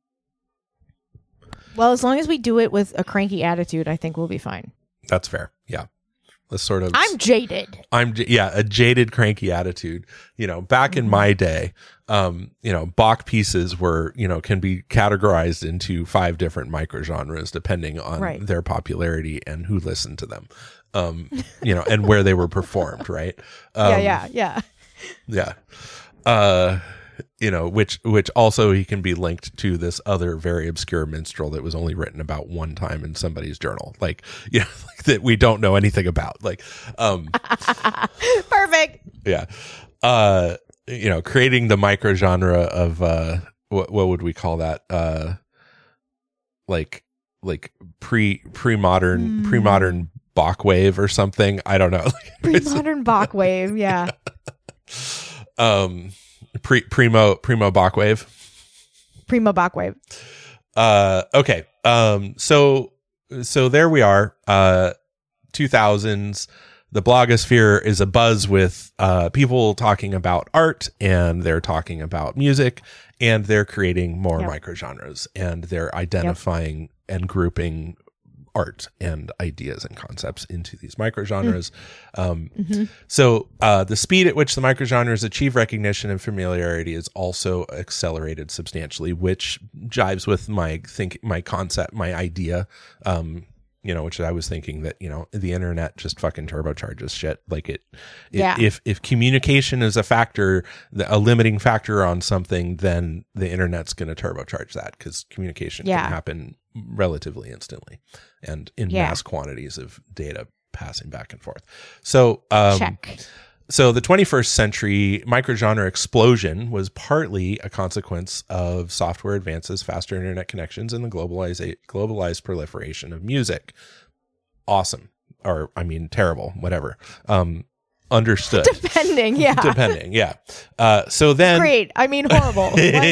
Well, as long as we do it with a cranky attitude, I think we'll be fine. That's fair. Yeah. Let's sort of. I'm jaded. I'm, yeah, a jaded, cranky attitude. You know, back mm-hmm. in my day, um, you know, Bach pieces were, you know, can be categorized into five different microgenres depending on right. their popularity and who listened to them, um, you know, and where they were performed, right? Um, yeah, yeah, yeah. Yeah. Uh, you know, which which also he can be linked to this other very obscure minstrel that was only written about one time in somebody's journal, like, you know, like that we don't know anything about, like, um, perfect, yeah, uh, you know, creating the microgenre of uh, what what would we call that, uh, like like pre pre modern mm. pre modern Bach wave or something, I don't know, pre modern Bach wave, yeah, um. Pre primo primo Bach wave, primo Bach wave. Uh, okay. Um. So so there we are. Uh, two thousands. The blogosphere is a buzz with uh people talking about art, and they're talking about music, and they're creating more yep. microgenres, and they're identifying yep. and grouping art and ideas and concepts into these microgenres. Mm. Um, mm-hmm. So uh, the speed at which the microgenres achieve recognition and familiarity is also accelerated substantially, which jives with my think my concept, my idea. Um, you know, which I was thinking that, you know, the internet just fucking turbocharges shit. Like it, it yeah. if if communication is a factor, a limiting factor on something, then the internet's going to turbocharge that because communication yeah. can happen relatively instantly and in yeah. mass quantities of data passing back and forth. So, um, Check. So the twenty-first century microgenre explosion was partly a consequence of software advances, faster internet connections, and the globalized globalized proliferation of music. Awesome. Or, I mean, terrible, whatever. Um, understood. Depending, yeah. Depending, yeah. Uh, so then... Great. I mean, horrible.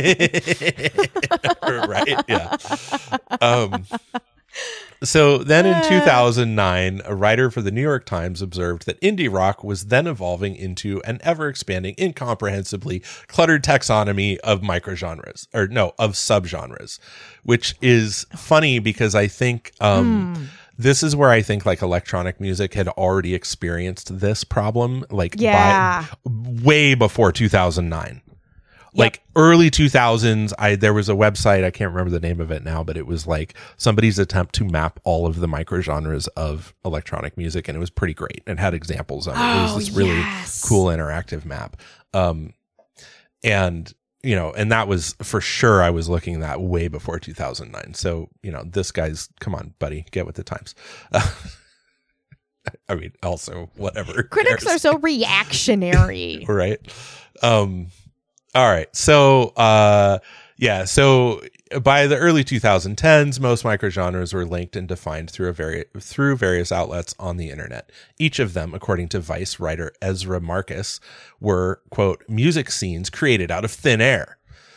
Right, yeah. Um, so then in two thousand nine, a writer for the New York Times observed that indie rock was then evolving into an ever-expanding, incomprehensibly cluttered taxonomy of microgenres, or no, of subgenres, which is funny because I think... Um, mm. This is where I think like electronic music had already experienced this problem, like yeah. by, way before two thousand nine. Yep. Like early two thousands, I there was a website, I can't remember the name of it now, but it was like somebody's attempt to map all of the microgenres of electronic music, and it was pretty great. It had examples of it. Oh, it was this really yes. cool interactive map. Um, and you know, and that was for sure, I was looking that way before two thousand nine. So, you know, this guy's, come on, buddy, get with the times. Uh, I mean, also, whatever. Critics are so reactionary. Right. Um, all right. So, uh, yeah. So by the early twenty tens, most microgenres were linked and defined through a vari- through various outlets on the internet. Each of them, according to Vice writer Ezra Marcus, were, quote, music scenes created out of thin air.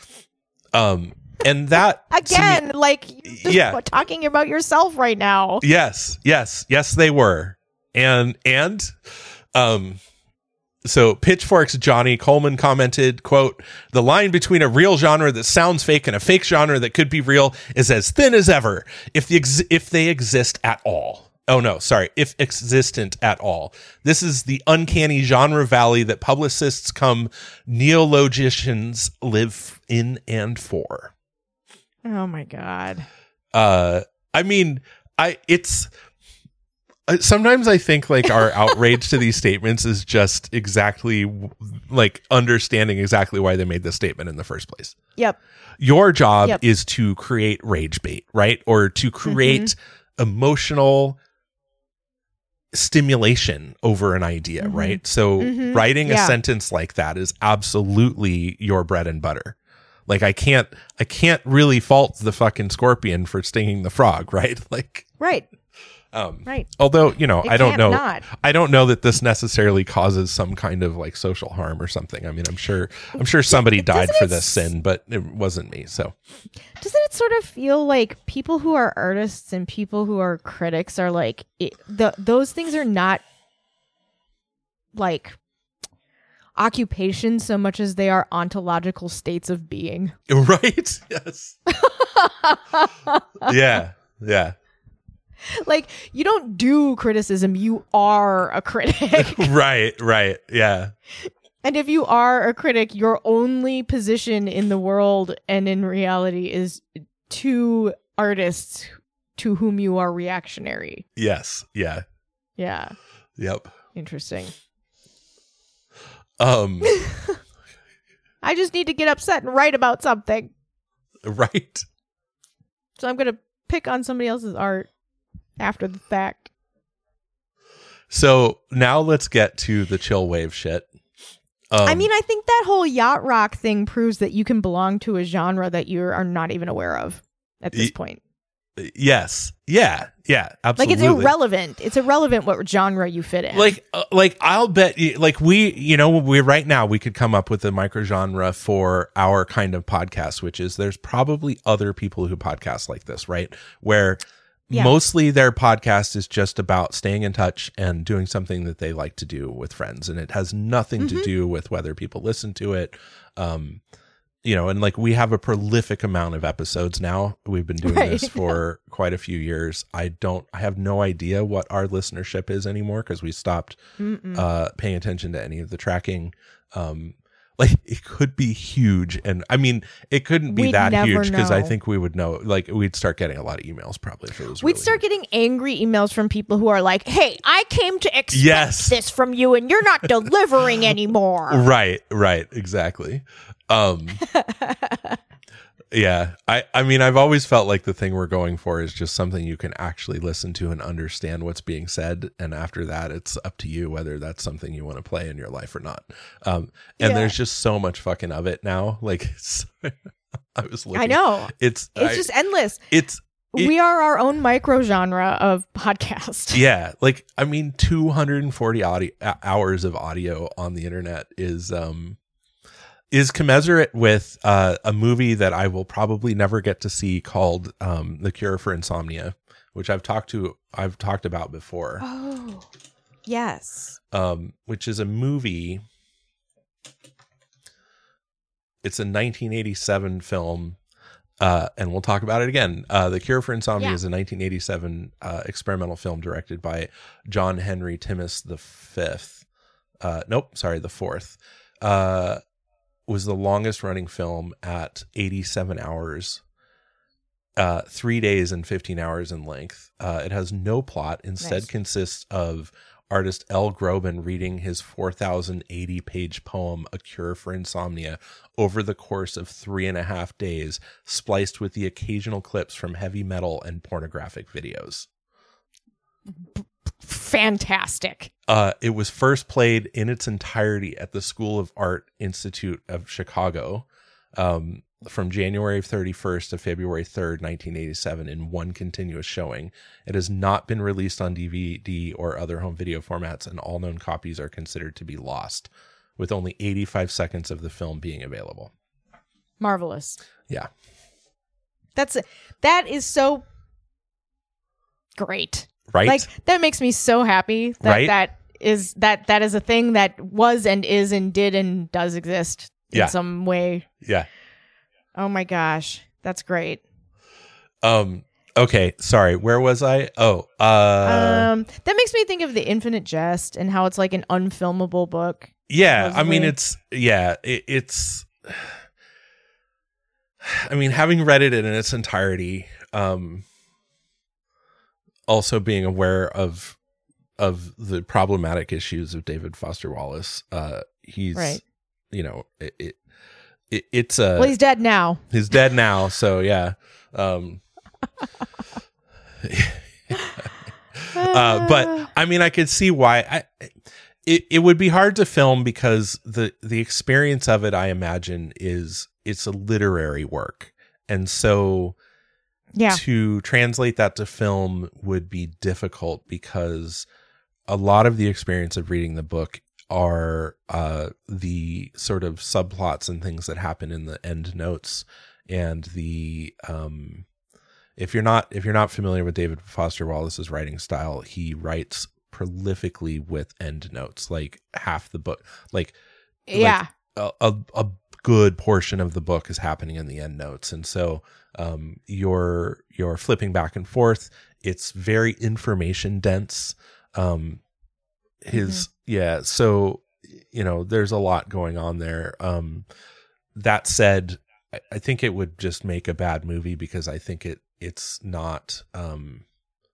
Um, and that again, me, like just yeah. talking about yourself right now. Yes, yes, yes, they were. And and um So Pitchfork's Johnny Coleman commented, quote, "The line between a real genre that sounds fake and a fake genre that could be real is as thin as ever, if the ex- if they exist at all." Oh, no, sorry, if existent at all. This is the uncanny genre valley that publicists come neologicians live in and for. Oh, my God. Uh, I mean, I it's... Sometimes I think like our outrage to these statements is just exactly like understanding exactly why they made this statement in the first place. Yep. Your job yep. is to create rage bait, right? Or to create mm-hmm. emotional stimulation over an idea, mm-hmm. right? So mm-hmm. writing yeah. a sentence like that is absolutely your bread and butter. Like I can't, I can't really fault the fucking scorpion for stinging the frog, right? Like, right. Um, right. Although, you know, it I don't know. Not. I don't know that this necessarily causes some kind of like social harm or something. I mean, I'm sure, I'm sure somebody died for this sin, but it wasn't me. So doesn't it sort of feel like people who are artists and people who are critics are like, it, the, those things are not like occupations so much as they are ontological states of being. Right. Yes. yeah. Yeah. Like, you don't do criticism, you are a critic. Right, right, yeah. And if you are a critic, your only position in the world and in reality is to artists to whom you are reactionary. Yes, yeah. Yeah. Yep. Interesting. Um, I just need to get upset and write about something. Right. So I'm going to pick on somebody else's art after the fact. So now let's get to the chill wave shit. Um, I mean, I think that whole yacht rock thing proves that you can belong to a genre that you are not even aware of at this y- point. Yes. Yeah. Yeah. Absolutely. Like, it's irrelevant. It's irrelevant what genre you fit in. Like, uh, like I'll bet you, like we, you know, we right now we could come up with a microgenre for our kind of podcast, which is there's probably other people who podcast like this, right? Where yeah. mostly their podcast is just about staying in touch and doing something that they like to do with friends. And it has nothing mm-hmm. to do with whether people listen to it. Um, you know, and like we have a prolific amount of episodes now. We've been doing right. this for quite a few years. I don't, I have no idea what our listenership is anymore because we stopped uh, paying attention to any of the tracking. Um, like it could be huge. And I mean, it couldn't be We'd that huge because I know. think we would know, like we'd start getting a lot of emails probably if it was We'd really start huge. getting angry emails from people who are like, hey, I came to expect yes. this from you and you're not delivering anymore. Right, right, exactly. Um, Yeah. I, I mean, I've always felt like the thing we're going for is just something you can actually listen to and understand what's being said. And after that, it's up to you whether that's something you want to play in your life or not. Um, and Yeah. there's just so much fucking of it now. Like, it's, I was looking. I know. It's, It's I- just endless. it's, It- we are our own micro genre of podcast. yeah. Like, I mean, two hundred forty audio, hours of audio on the internet is, um, is commensurate with uh, a movie that I will probably never get to see called um, The Cure for Insomnia, which I've talked to I've talked about before. Oh, yes. Um, which is a movie. It's a nineteen eighty-seven film, uh, and we'll talk about it again. Uh, The Cure for Insomnia Yeah. is a nineteen eighty-seven uh, experimental film directed by John Henry Timmis the fifth. Uh, nope, sorry, the fourth. Uh, was the longest running film at eighty-seven hours, uh, three days and fifteen hours in length. Uh, it has no plot. Instead Nice. consists of artist L. Groban reading his four thousand eighty page poem, A Cure for Insomnia, over the course of three and a half days, spliced with the occasional clips from heavy metal and pornographic videos. Fantastic. Uh, it was first played in its entirety at the School of Art Institute of Chicago um, from January thirty-first to February third, nineteen eighty-seven in one continuous showing. It has not been released on D V D or other home video formats, and all known copies are considered to be lost, with only eighty-five seconds of the film being available. Marvelous. Yeah. That's that is so great. Right? Like that makes me so happy that Right? that is that that is a thing that was and is and did and does exist in Yeah. some way. Yeah. Oh my gosh, that's great. Um. Okay. Sorry. Where was I? Oh. Uh. um, that makes me think of The Infinite Jest and how it's like an unfilmable book. Yeah, I mean supposedly. it's yeah, it, it's I mean having read it in its entirety, um also being aware of of the problematic issues of David Foster Wallace, uh he's Right. you know, it, it, it it's a Well, he's dead now. he's dead now, so yeah. Um uh but I mean I could see why I It it would be hard to film because the the experience of it, I imagine, is it's a literary work. And so Yeah. to translate that to film would be difficult because a lot of the experience of reading the book are uh, the sort of subplots and things that happen in the end notes. And the um, if you're not if you're not familiar with David Foster Wallace's writing style, he writes prolifically with end notes, like half the book, like Yeah. a, a, a good portion of the book is happening in the end notes. And so um, you're, you're flipping back and forth. It's very information dense. Um, his, yeah. So, you know, there's a lot going on there. Um, that said, I, I think it would just make a bad movie because I think it, it's not, um,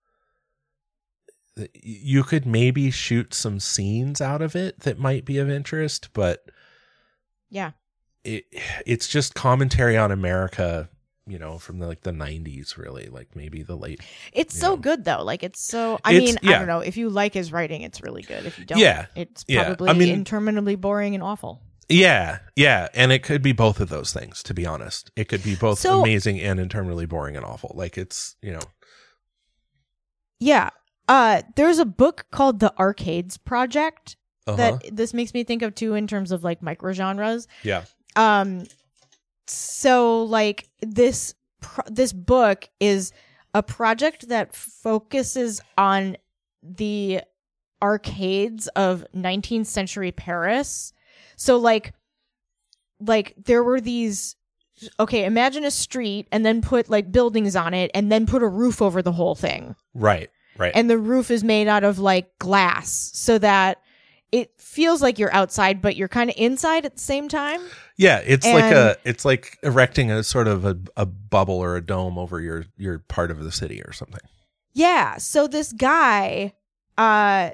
you could maybe shoot some scenes out of it that might be of interest, but Yeah. it it's just commentary on America, you know, from the, like the nineties, really, like maybe the late. It's so Yeah. good though. Like it's so I It's- mean, yeah. I don't know. If you like his writing, it's really good. If you don't, Yeah. it's Yeah. probably I mean- interminably boring and awful. Yeah, yeah, and it could be both of those things. To be honest, it could be both So- amazing and interminably boring and awful. Like it's, you know, Yeah. Uh there's a book called The Arcades Project uh-huh. that this makes me think of too in terms of like microgenres. yeah, Um so like this pro- this book is a project that focuses on the arcades of nineteenth century Paris. So like like there were these okay, imagine a street and then put like buildings on it and then put a roof over the whole thing. right, right, And the roof is made out of like glass so that it feels like you're outside but you're kind of inside at the same time. yeah. It's like and- a, it's like erecting a sort of a, a bubble or a dome over your your part of the city or something. Yeah, so this guy uh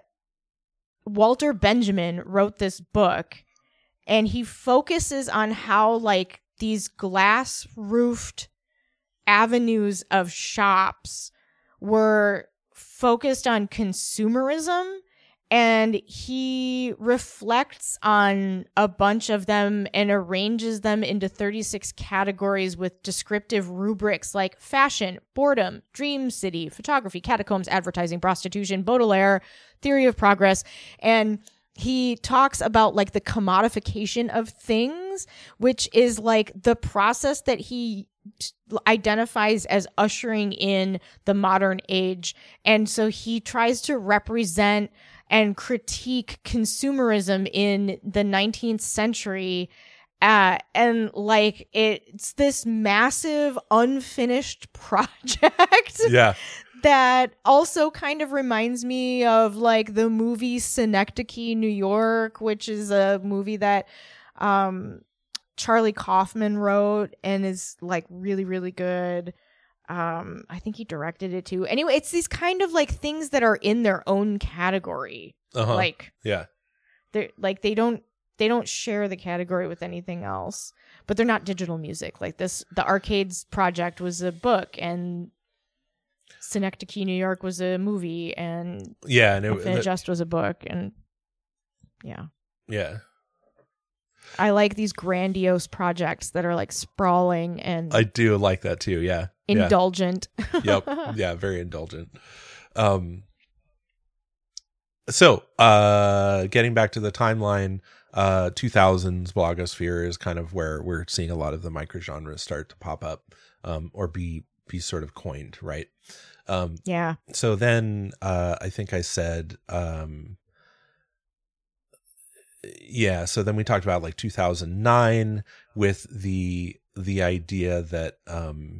Walter Benjamin wrote this book and he focuses on how like these glass roofed avenues of shops were focused on consumerism, and he reflects on a bunch of them and arranges them into thirty-six categories with descriptive rubrics like fashion, boredom, dream city, photography, catacombs, advertising, prostitution, Baudelaire, theory of progress. And he talks about like the commodification of things, which is like the process that he identifies as ushering in the modern age. And so he tries to represent and critique consumerism in the nineteenth century. Uh, and like it's this massive unfinished project. Yeah. That also kind of reminds me of like the movie Synecdoche, New York, which is a movie that um, Charlie Kaufman wrote and is like really, really good. Um, I think he directed it too. Anyway, it's these kind of like things that are in their own category. Uh-huh. Like, yeah, they're like they don't they don't share the category with anything else. But they're not digital music. Like this, the Arcades Project was a book, and Synecdoche, New York was a movie, and yeah, and it, Infinite Jest was a book, and yeah, yeah. I like these grandiose projects that are like sprawling and I do like that too. Yeah, indulgent. Yeah. Yep. Yeah, very indulgent. Um. So, uh, getting back to the timeline, uh, two thousands blogosphere is kind of where we're seeing a lot of the microgenres start to pop up, um, or be be sort of coined, right? Um, yeah. So then, uh, I think I said, um, yeah. So then we talked about like two thousand nine with the the idea that um,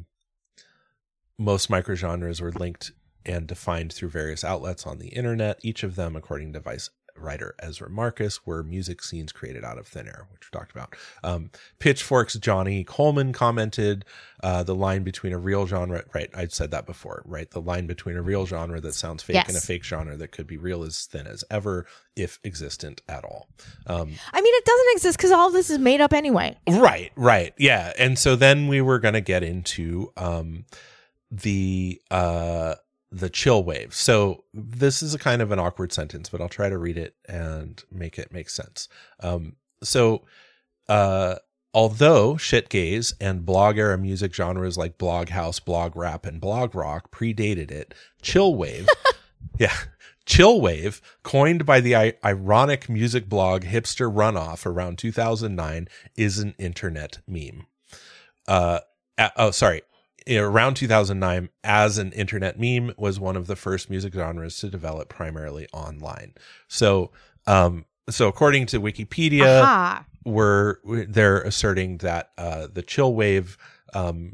most microgenres were linked and defined through various outlets on the internet. Each of them, according to Vice writer Ezra Marcus, were music scenes created out of thin air, which we talked about. Um, Pitchfork's Johnny Coleman commented uh, the line between a real genre, right? I'd said that before, right? The line between a real genre that sounds fake yes. and a fake genre that could be real is thin as ever, if existent at all. Um, I mean, it doesn't exist because all this is made up anyway. Right, right. Yeah. And so then we were going to get into um, the... Uh, the chill wave. So this is a kind of an awkward sentence, but I'll try to read it and make it make sense. Um, so, uh, although shitgaze and blog era music genres like blog house, blog rap, and blog rock predated it, chill wave, yeah, chill wave, coined by the I- ironic music blog Hipster Runoff around two thousand nine, is an internet meme. Uh, uh oh, sorry. Around two thousand nine, as an internet meme, was one of the first music genres to develop primarily online. So, um, so according to Wikipedia, Aha. we're, they're asserting that uh, the chill wave, um,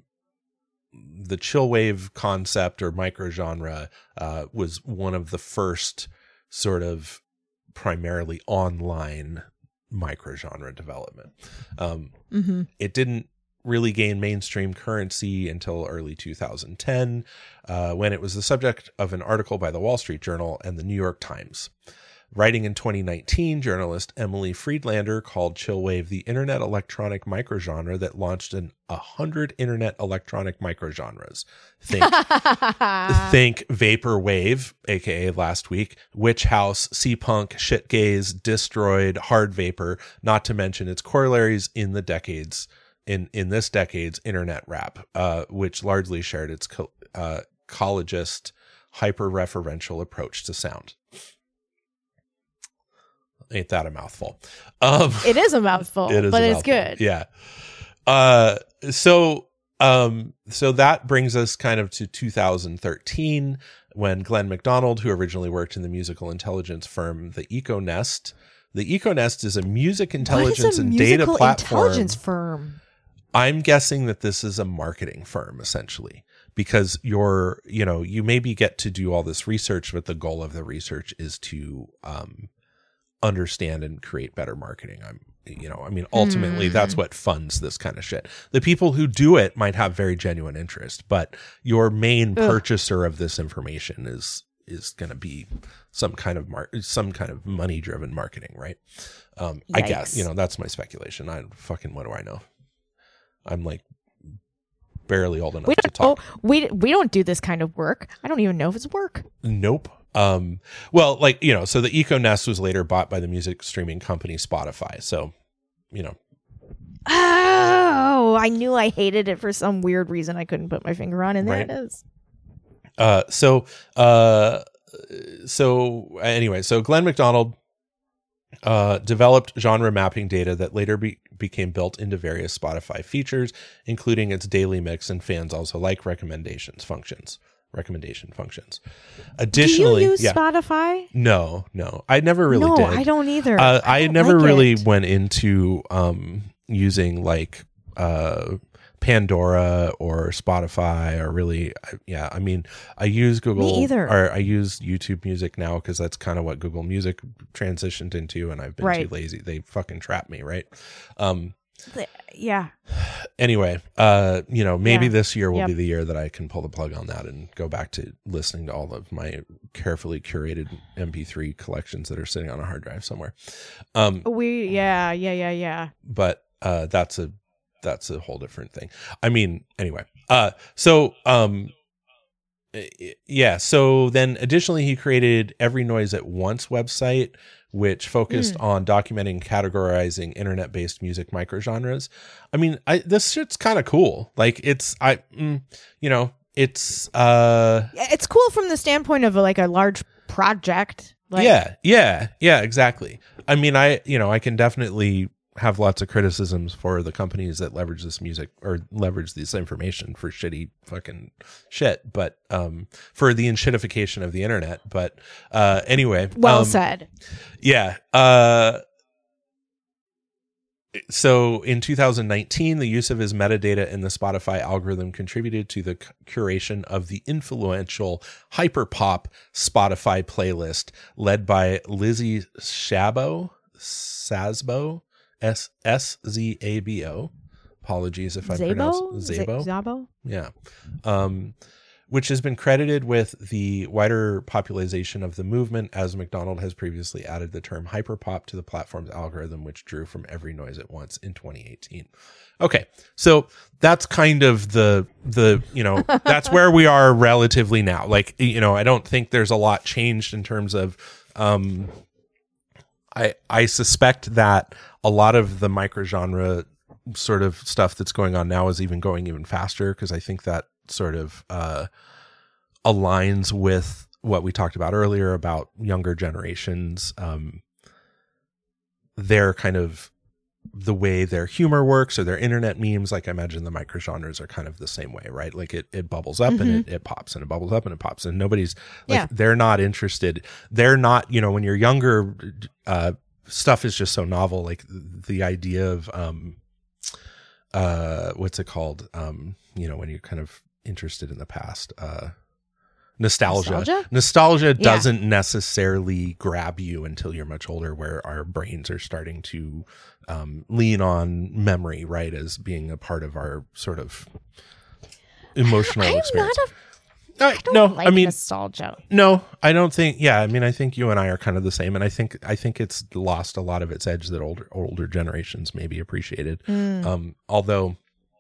the chill wave concept or microgenre uh, was one of the first sort of primarily online microgenre development. Um, mm-hmm. It didn't really gained mainstream currency until early two thousand ten, uh, when it was the subject of an article by the Wall Street Journal and the New York Times. Writing in twenty nineteen, journalist Emily Friedlander called chillwave the internet electronic microgenre that launched an a hundred internet electronic microgenres. Think, think vaporwave, aka last week, witch house, sea punk, shitgaze, destroyed, hard vapor, not to mention its corollaries in the decades. In, in this decade's internet rap, uh, which largely shared its co- uh, collegist, hyper-referential approach to sound. Ain't that a mouthful? Um, it is a mouthful, it is but a it's mouthful. good. Yeah. Uh, so, um, so that brings us kind of to two thousand thirteen, when Glenn McDonald, who originally worked in the musical intelligence firm The Econest, The Econest is a music intelligence and data platform. Intelligence firm. I'm guessing that this is a marketing firm, essentially, because you're, you know, you maybe get to do all this research, but the goal of the research is to um, understand and create better marketing. I'm, you know, I mean, ultimately, mm. that's what funds this kind of shit. The people who do it might have very genuine interest, but your main Ugh. purchaser of this information is is going to be some kind of mar- some kind of money driven marketing, right? Um, I guess, you know, that's my speculation. I fucking, what do I know? I'm like barely old enough We to don't, talk. oh, we we don't do this kind of work. I don't even know if it's work. Nope. Um, well, like, you know, so the Eco Nest was later bought by the music streaming company Spotify. So, you know. Oh, I knew I hated it for some weird reason I couldn't put my finger on, and there Right. it is. Uh, so, uh, so anyway, so Glenn MacDonald uh, developed genre mapping data that later be- became built into various Spotify features, including its daily mix and fans also like recommendations functions. Recommendation functions. Additionally, do you use yeah. Spotify? No, no, I never really no, did. I don't either. Uh, I, I don't never like really it. went into um, using like uh, Pandora or Spotify or really, yeah. I mean, I use Google Me either. or I use YouTube Music now because that's kind of what Google Music transitioned into, and I've been Right. too lazy. They fucking trap me, right? Um, Yeah. anyway, uh, you know, maybe Yeah. this year will Yep. be the year that I can pull the plug on that and go back to listening to all of my carefully curated M P three collections that are sitting on a hard drive somewhere. Um, We yeah, yeah, yeah, yeah. but uh, that's a that's a whole different thing. I mean, anyway. Uh, so um, yeah. So then, additionally, he created Every Noise at Once website, which focused Mm. on documenting and categorizing internet-based music microgenres. I mean, I, this shit's kind of cool. Like, it's I, mm, you know, it's uh, It's cool from the standpoint of like a large project. Like, yeah, yeah, yeah, exactly. I mean, I, you know, I can definitely have lots of criticisms for the companies that leverage this music or leverage this information for shitty fucking shit, but um, for the enshittification of the internet. But uh, anyway, Well um, said. yeah. Uh, so in two thousand nineteen, the use of his metadata in the Spotify algorithm contributed to the c- curation of the influential hyperpop Spotify playlist led by Lizzie Szabo, Sazbo, S S Z A B O. Apologies if I pronounce Zabo? Zabo. Z- Zabo? Yeah. Um, which has been credited with the wider popularization of the movement, as McDonald has previously added the term hyperpop to the platform's algorithm, which drew from Every Noise at Once in twenty eighteen. Okay, so that's kind of the, the you know, that's where we are relatively now. Like, you know, I don't think there's a lot changed in terms of, um, I, I suspect that a lot of the microgenre sort of stuff that's going on now is even going even faster, because I think that sort of uh, aligns with what we talked about earlier about younger generations. Um, their kind of the way their humor works or their internet memes, like I imagine the microgenres are kind of the same way, right? Like it, it bubbles up and it, it pops and it bubbles up and it pops, and nobody's like, Yeah. they're not interested. They're not, you know, when you're younger, uh, stuff is just so novel. Like the idea of, um, uh, what's it called? Um, you know, when you're kind of interested in the past, uh, nostalgia. Nostalgia? Nostalgia Yeah. doesn't necessarily grab you until you're much older, where our brains are starting to um, lean on memory, right, as being a part of our sort of emotional I'm experience. not a I, I don't no, like I mean, nostalgia. no, I don't think. Yeah, I mean, I think you and I are kind of the same, and I think I think it's lost a lot of its edge that older older generations maybe appreciated. Mm. Um, although,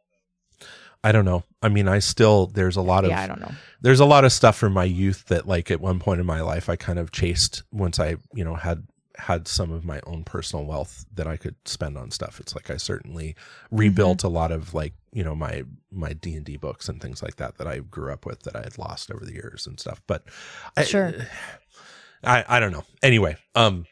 I don't know. I mean, I still there's a lot of Yeah, I don't know. there's a lot of stuff from my youth that, like, at one point in my life, I kind of chased once I you know had had some of my own personal wealth that I could spend on stuff. It's like I certainly rebuilt Mm-hmm. a lot of, like, you know, my my D and D books and things like that that I grew up with that I had lost over the years and stuff. But I, Sure. I I don't know. Anyway, um,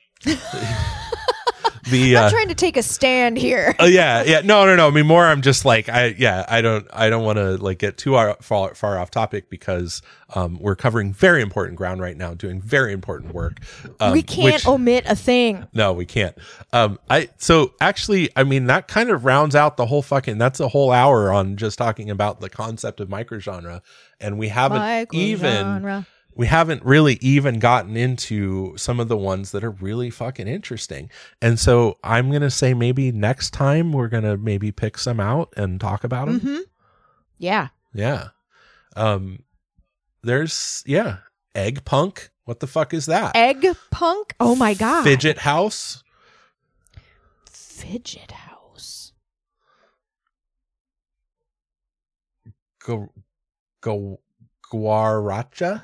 the I'm uh, trying to take a stand here. oh yeah, yeah. No, no, no. I mean, more. I'm just like, I, yeah. I don't, I don't want to like get too far, far, far off topic, because um, we're covering very important ground right now, doing very important work. Um, we can't which- omit a thing. no, we can't. Um, I so actually, I mean, that kind of rounds out the whole fucking. That's a whole hour on just talking about the concept of microgenre, and we haven't even. Microgenre. We haven't really even gotten into some of the ones that are really fucking interesting. And so I'm going to say maybe next time we're going to maybe pick some out and talk about them. Mm-hmm. Yeah. Yeah. Um, there's, yeah. Egg Punk. What the fuck is that? Egg punk. Oh my god. Fidget House. Fidget house. gu- gu- guaracha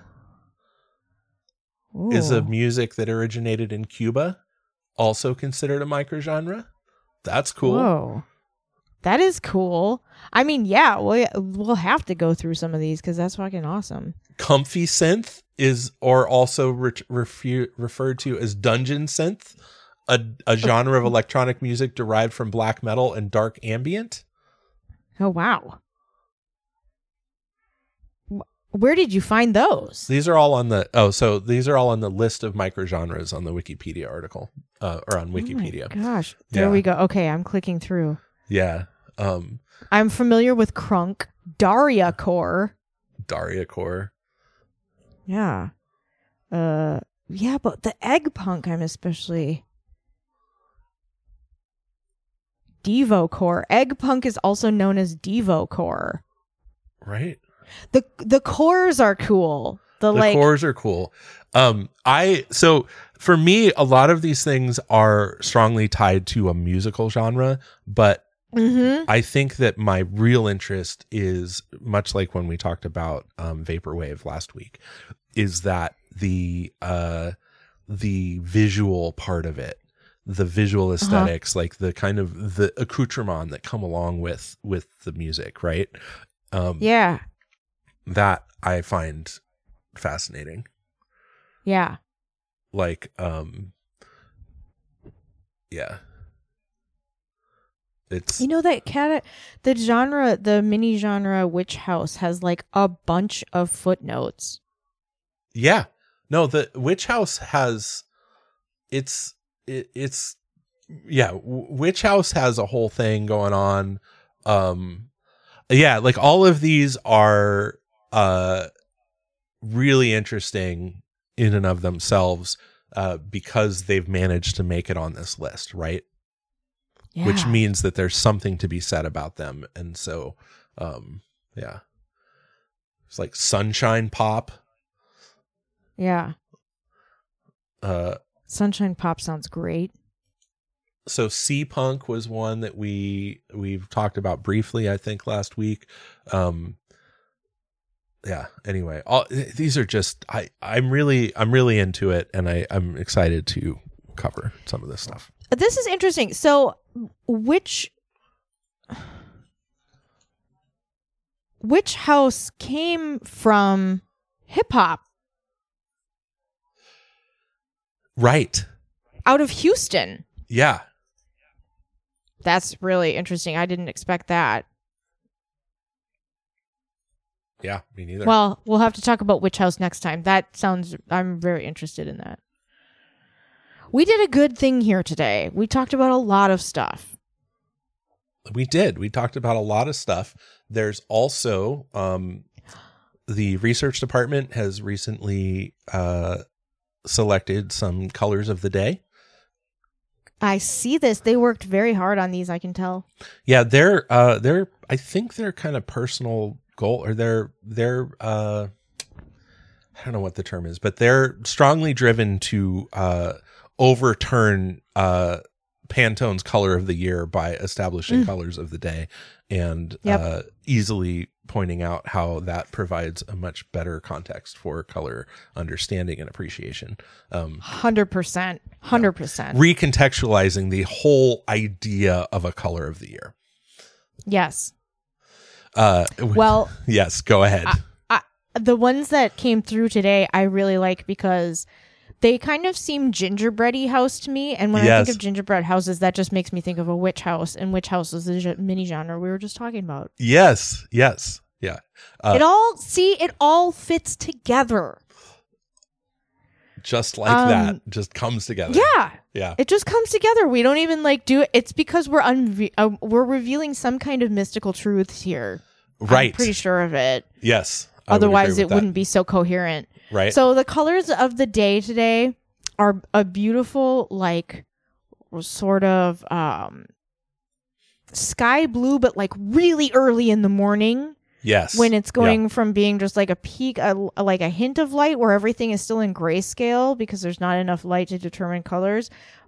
Ooh. is a music that originated in Cuba, also considered a microgenre. That's cool. Whoa. That is cool. I mean, yeah, we'll, we'll have to go through some of these because that's fucking awesome. Comfy synth is, or also re- refu- referred to as dungeon synth, a, a genre of electronic music derived from black metal and dark ambient. Oh, wow. Where did you find those? These are all on the, oh, so these are all on the list of microgenres on the Wikipedia article, uh, or on Wikipedia. Oh my gosh. There Yeah. we go. Okay, I'm clicking through. Yeah. Um, I'm familiar with Crunk, Daria Core. Daria Core. Yeah. Uh, yeah, but the egg punk, I'm especially. Devo Core. Egg punk is also known as Devo Core. Right. The the cores are cool. The, The like cores are cool. Um, I so for me, a lot of these things are strongly tied to a musical genre, but mhm. I think that my real interest is much like when we talked about um, vaporwave last week, is that the uh, the visual part of it, the visual aesthetics, uh-huh. like the kind of the accoutrement that come along with with the music, right? Um, yeah. That I find fascinating. Yeah. Like, um, yeah. It's, you know, that cat, the genre, the mini genre Witch House has like a bunch of footnotes. Yeah. No, the Witch House has, it's, it, it's, yeah, Witch House has a whole thing going on. Um, yeah, like all of these are, uh, really interesting in and of themselves, uh, because they've managed to make it on this list, right? Yeah. Which means that there's something to be said about them. And so, um, yeah, it's like Sunshine Pop. Yeah. Uh, Sunshine Pop sounds great. So Sea Punk was one that we, we've talked about briefly, I think last week. Um, yeah. Anyway, all these are just, I, I'm really, I'm really into it, and I, I'm excited to cover some of this stuff. This is interesting. So which, Witch House came from hip hop. Right. Out of Houston. Yeah. That's really interesting. I didn't expect that. Yeah, me neither. Well, we'll have to talk about Witch House next time. That sounds, I'm very interested in that. We did a good thing here today. We talked about a lot of stuff. We did. We talked about a lot of stuff. There's also, um, the research department has recently uh, selected some colors of the day. I see this. They worked very hard on these, I can tell. Yeah, they're, uh, they're, I think they're kind of personal goal, or they're, they're, uh, I don't know what the term is, but they're strongly driven to uh, overturn uh, Pantone's color of the year by establishing mm. colors of the day, and yep. uh, easily pointing out how that provides a much better context for color understanding and appreciation. Um, one hundred percent. one hundred percent. You know, recontextualizing the whole idea of a color of the year. Yes. Uh, well, yes, go ahead. I, I, the ones that came through today, I really like because they kind of seem gingerbready house to me. And when yes. I think of gingerbread houses, that just makes me think of a witch house. And witch house is the mini genre we were just talking about. Yes. Yes. Yeah. Uh, it all, see, it all fits together. Just like um, that. Just comes together. Yeah. Yeah. It just comes together. We don't even like do it. It's because we're unve- uh, we're revealing some kind of mystical truths here. Right. I'm pretty sure of it. Yes. I Otherwise, would it that. wouldn't be so coherent. Right. So the colors of the day today are a beautiful, like, sort of um, sky blue, but like really early in the morning. Yes. When it's going yeah. from being just like a peak, a, a, like a hint of light where everything is still in grayscale because there's not enough light to determine colors.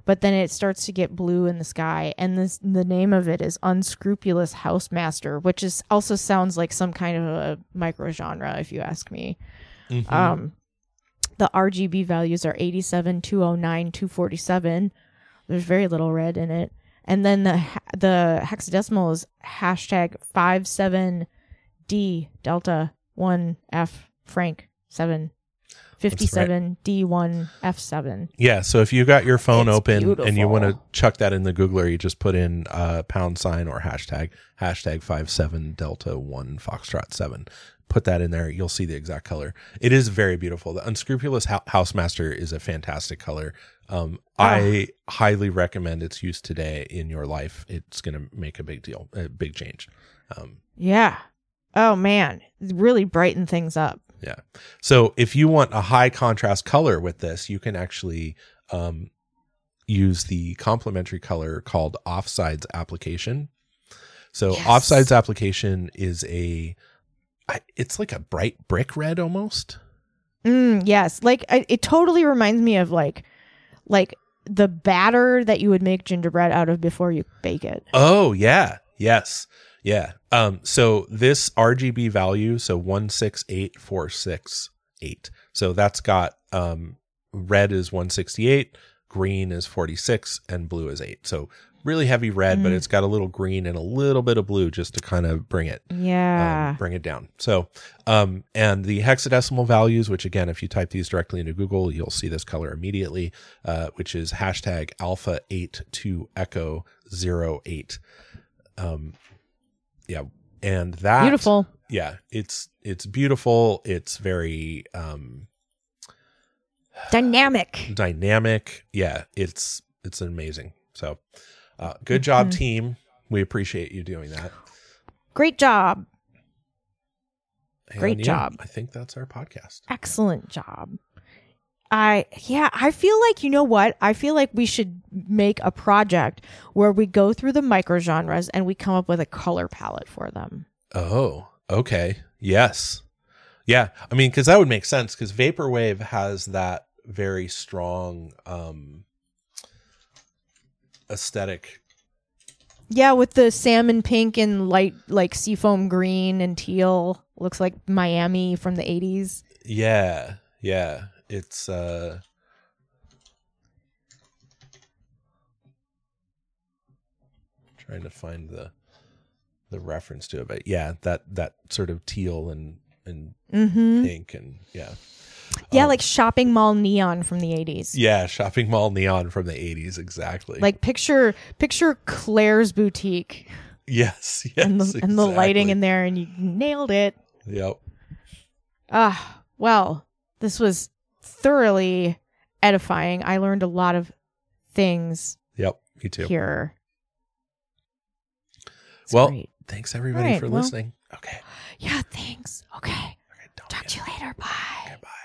but then it starts to get blue in the sky. And this, the name of it is Unscrupulous Housemaster, which is also sounds like some kind of a micro genre, if you ask me. Mm-hmm. Um, the R G B values are eighty-seven, two oh nine, two forty-seven. There's very little red in it. And then the the hexadecimal is hashtag five seven D Delta one F Frank seven. fifty-seven D one F seven. Yeah, so if you got your phone It's open beautiful. and you want to chuck that in the Googler, you just put in uh, pound sign or hashtag, hashtag five seven Delta one Foxtrot seven. Put that in there. You'll see the exact color. It is very beautiful. The Unscrupulous Ho- Housemaster is a fantastic color. Um, Oh. I highly recommend its use today in your life. It's going to make a big deal, a big change. Um, Yeah. Oh, man. It really brighten things up. Yeah. So if you want a high contrast color with this, you can actually um, use the complementary color called Offsides Application. So Yes. Offsides Application is a, I- it's like a bright brick red almost. Mm, yes. Like, I, it totally reminds me of, like, like the batter that you would make gingerbread out of before you bake it. Oh, yeah. Yes. Yeah. Um, so this R G B value, so one six eight four six eight. So that's got um, red is one sixty-eight, green is forty-six, and blue is eight. So really heavy red, Mm. but it's got a little green and a little bit of blue just to kind of bring it, Yeah. um, bring it down. So, um, and the hexadecimal values, which again, if you type these directly into Google, you'll see this color immediately, uh, which is hashtag alpha eight two echo zero eight. Um, yeah. And that Beautiful. Yeah. It's, it's beautiful. It's very, um, Dynamic. dynamic. Yeah. It's, it's amazing. So, uh, good job, Mhm. team. We appreciate you doing that. Great job. And Great yeah, job. I think that's our podcast. Excellent job. I, yeah, I feel like, you know what? I feel like we should make a project where we go through the microgenres and we come up with a color palette for them. Oh, okay. Yes. Yeah. I mean, cause that would make sense because Vaporwave has that very strong, um, aesthetic. Yeah, with the salmon pink and light, like seafoam green and teal. Looks like Miami from the eighties. Yeah. Yeah. It's, uh, trying to find the, the reference to it, but yeah, that, that sort of teal and, and Mm-hmm. pink and yeah. Yeah, Um, like shopping mall neon from the eighties. Yeah. Shopping mall neon from the eighties. Exactly. Like picture picture Claire's boutique yes. Yes. and the and the lighting exactly. in there, and you nailed it. Yep. Ah, well, this was thoroughly edifying. I learned a lot of things Yep. Me too. here. It's Well, great. thanks everybody All right, for well- listening. Okay. Yeah, thanks. Okay. Okay, don't Talk get- to you later. Bye. Okay, bye.